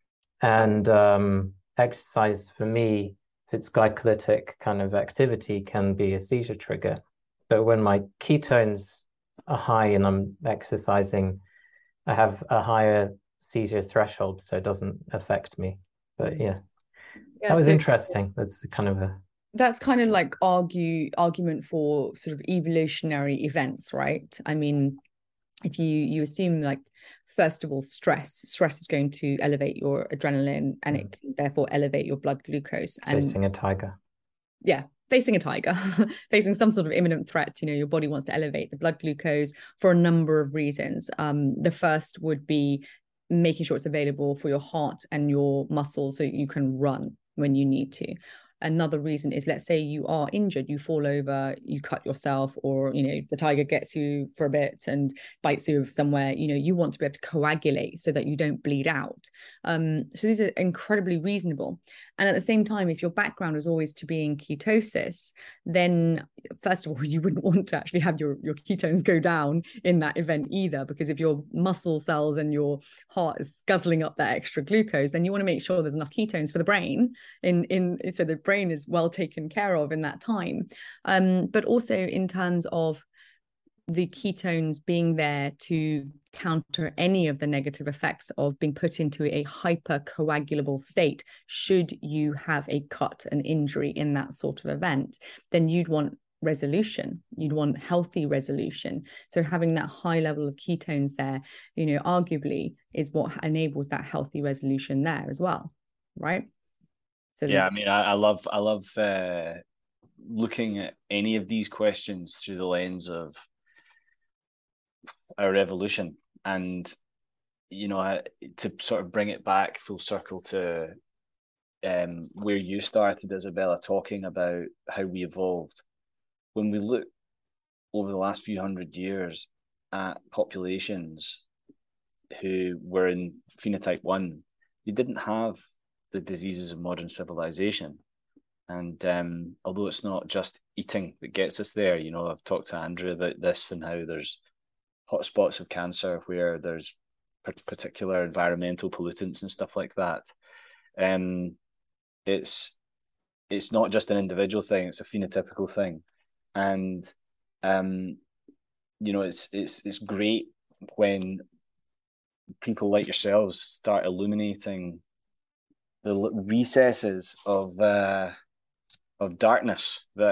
and um, exercise for me, if it's glycolytic kind of activity, can be a seizure trigger. But when my ketones are high and I'm exercising, I have a higher seizure threshold, so it doesn't affect me. But yeah, yeah that was so interesting. That's kind of a that's kind of like argue argument for sort of evolutionary events, right? I mean, if you you assume, like, first of all, stress stress is going to elevate your adrenaline, and mm. it can therefore elevate your blood glucose. And facing a tiger yeah facing a tiger facing some sort of imminent threat, you know, your body wants to elevate the blood glucose for a number of reasons. Um the first would be making sure it's available for your heart and your muscles so you can run when you need to. Another reason is, let's say you are injured, you fall over, you cut yourself, or, you know, the tiger gets you for a bit and bites you somewhere, you know, you want to be able to coagulate so that you don't bleed out. Um, so these are incredibly reasonable. And at the same time, if your background is always to be in ketosis, then first of all, you wouldn't want to actually have your, your ketones go down in that event either, because if your muscle cells and your heart is guzzling up that extra glucose, then you want to make sure there's enough ketones for the brain in, in so the brain is well taken care of in that time. Um, but also in terms of the ketones being there to counter any of the negative effects of being put into a hypercoagulable state should you have a cut, an injury in that sort of event, then you'd want resolution, you'd want healthy resolution. So having that high level of ketones there, you know, arguably is what enables that healthy resolution there as well, right? So yeah, I mean, I, I love I love uh, looking at any of these questions through the lens of our evolution, and, you know, to sort of bring it back full circle to um, where you started, Isabella, talking about how we evolved. When we look over the last few hundred years at populations who were in phenotype one, you didn't have the diseases of modern civilization. And um, although it's not just eating that gets us there, you know, I've talked to Andrew about this and how there's hotspots of cancer where there's particular environmental pollutants and stuff like that. Um, it's it's not just an individual thing; it's a phenotypical thing, and um, you know, it's it's it's great when people like yourselves start illuminating the recesses of uh, of darkness that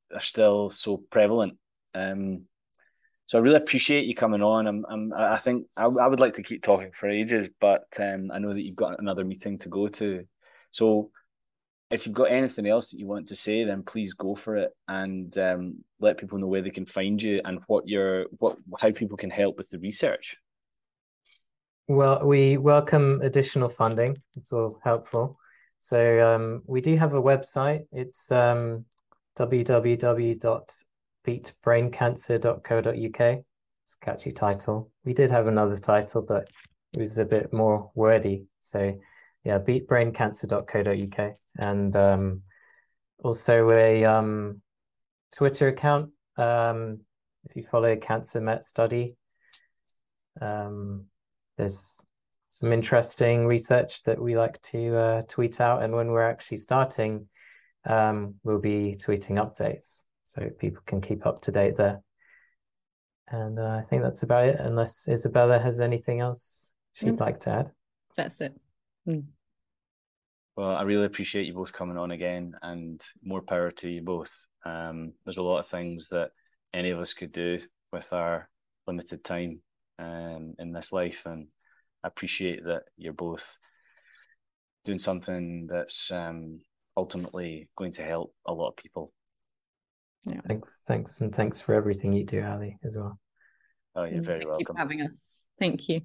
are still so prevalent. Um, so I really appreciate you coming on. I'm, I'm I think I, I would like to keep talking for ages, but um, I know that you've got another meeting to go to. So if you've got anything else that you want to say, then please go for it, and um, let people know where they can find you and what your what how people can help with the research. Well, we welcome additional funding. It's all helpful. So um, we do have a website. It's um, w w w dot beat brain cancer dot co dot u k. It's a catchy title. We did have another title, but it was a bit more wordy. So yeah, beat brain cancer dot co dot u k. And um, also a um, Twitter account. Um, if you follow Cancer Met Study, um, there's some interesting research that we like to uh, tweet out. And when we're actually starting, um, we'll be tweeting updates so people can keep up to date there. And uh, I think that's about it, unless Isabella has anything else she'd mm. like to add. That's it. Mm. Well, I really appreciate you both coming on again, and more power to you both. Um, there's a lot of things that any of us could do with our limited time um, in this life, and I appreciate that you're both doing something that's um, ultimately going to help a lot of people. Yeah. Thanks, thanks, and thanks for everything you do, Ali, as well. Oh, you're very Thank welcome. you for having us. Thank you.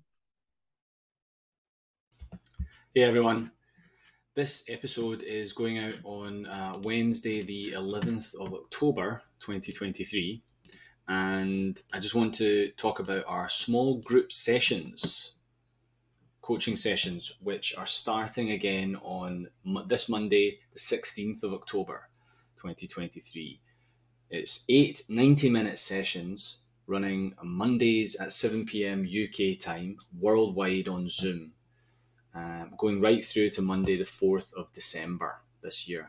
Hey everyone. This episode is going out on uh, Wednesday, the eleventh of October, twenty twenty-three. And I just want to talk about our small group sessions, coaching sessions, which are starting again on this Monday, the sixteenth of October, twenty twenty-three. It's eight ninety-minute sessions running Mondays at seven p.m. U K time, worldwide on Zoom. Um, going right through to Monday, the fourth of December this year.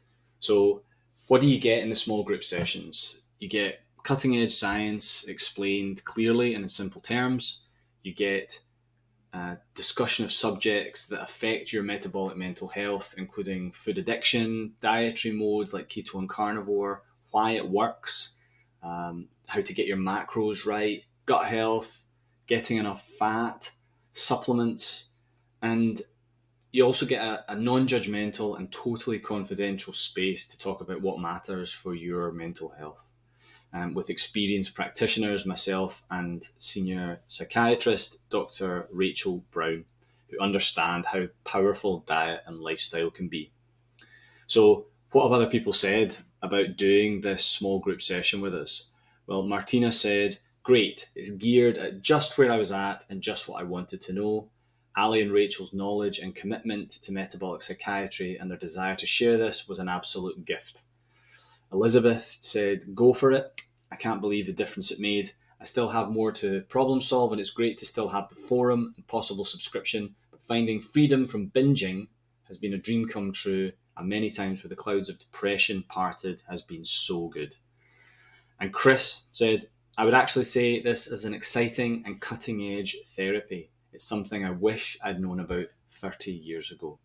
So what do you get in the small group sessions? You get cutting edge science explained clearly and in simple terms. You get a discussion of subjects that affect your metabolic mental health, including food addiction, dietary modes like keto and carnivore, why it works, um, how to get your macros right, gut health, getting enough fat, supplements. And you also get a, a non-judgmental and totally confidential space to talk about what matters for your mental health. Um, with experienced practitioners, myself and senior psychiatrist, Doctor Rachel Brown, who understand how powerful diet and lifestyle can be. So what have other people said about doing this small group session with us? Well, Martina said, great, it's geared at just where I was at and just what I wanted to know. Ali and Rachel's knowledge and commitment to metabolic psychiatry and their desire to share this was an absolute gift. Elizabeth said, go for it. I can't believe the difference it made. I still have more to problem solve, and it's great to still have the forum and possible subscription, but finding freedom from binging has been a dream come true, and many times where the clouds of depression parted has been so good. And Chris said, I would actually say this is an exciting and cutting edge therapy. It's something I wish I'd known about thirty years ago.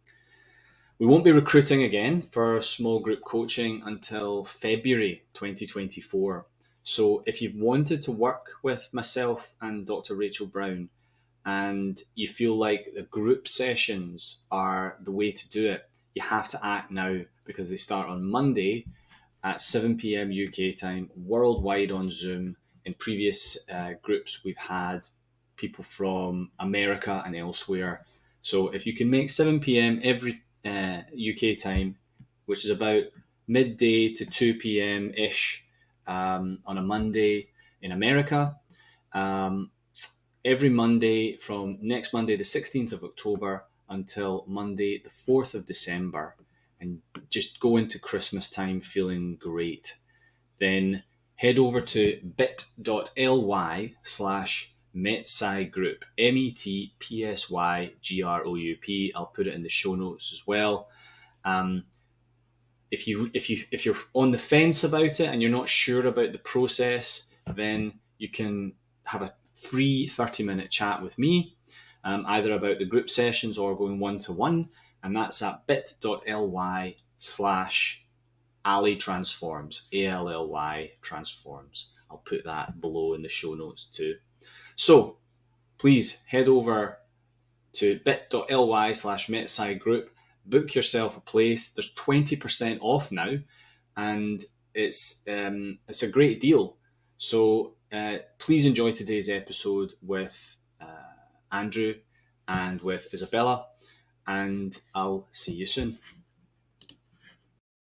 We won't be recruiting again for small group coaching until February twenty twenty-four. So if you've wanted to work with myself and Doctor Rachel Brown and you feel like the group sessions are the way to do it, you have to act now, because they start on Monday at seven p.m. U K time, worldwide on Zoom. In previous uh, groups, we've had people from America and elsewhere. So if you can make seven p.m. every uh, U K time, which is about midday to two p.m. ish um, on a Monday in America, um, every Monday from next Monday, the sixteenth of October, until Monday, the fourth of December, and just go into Christmas time feeling great. Then head over to bit.ly slash MetSci Group, M E T P S Y G R O U P. I'll put it in the show notes as well. Um, if you if you if you're on the fence about it and you're not sure about the process, then you can have a free thirty minute chat with me, um, either about the group sessions or going one to one, and that's at bit.ly slash Ally Transforms, A L L Y Transforms. I'll put that below in the show notes too. So please head over to bit.ly slash Metasci Group, book yourself a place. There's twenty percent off now, and it's um, it's a great deal. So uh, please enjoy today's episode with uh, Andrew and with Isabella, and I'll see you soon.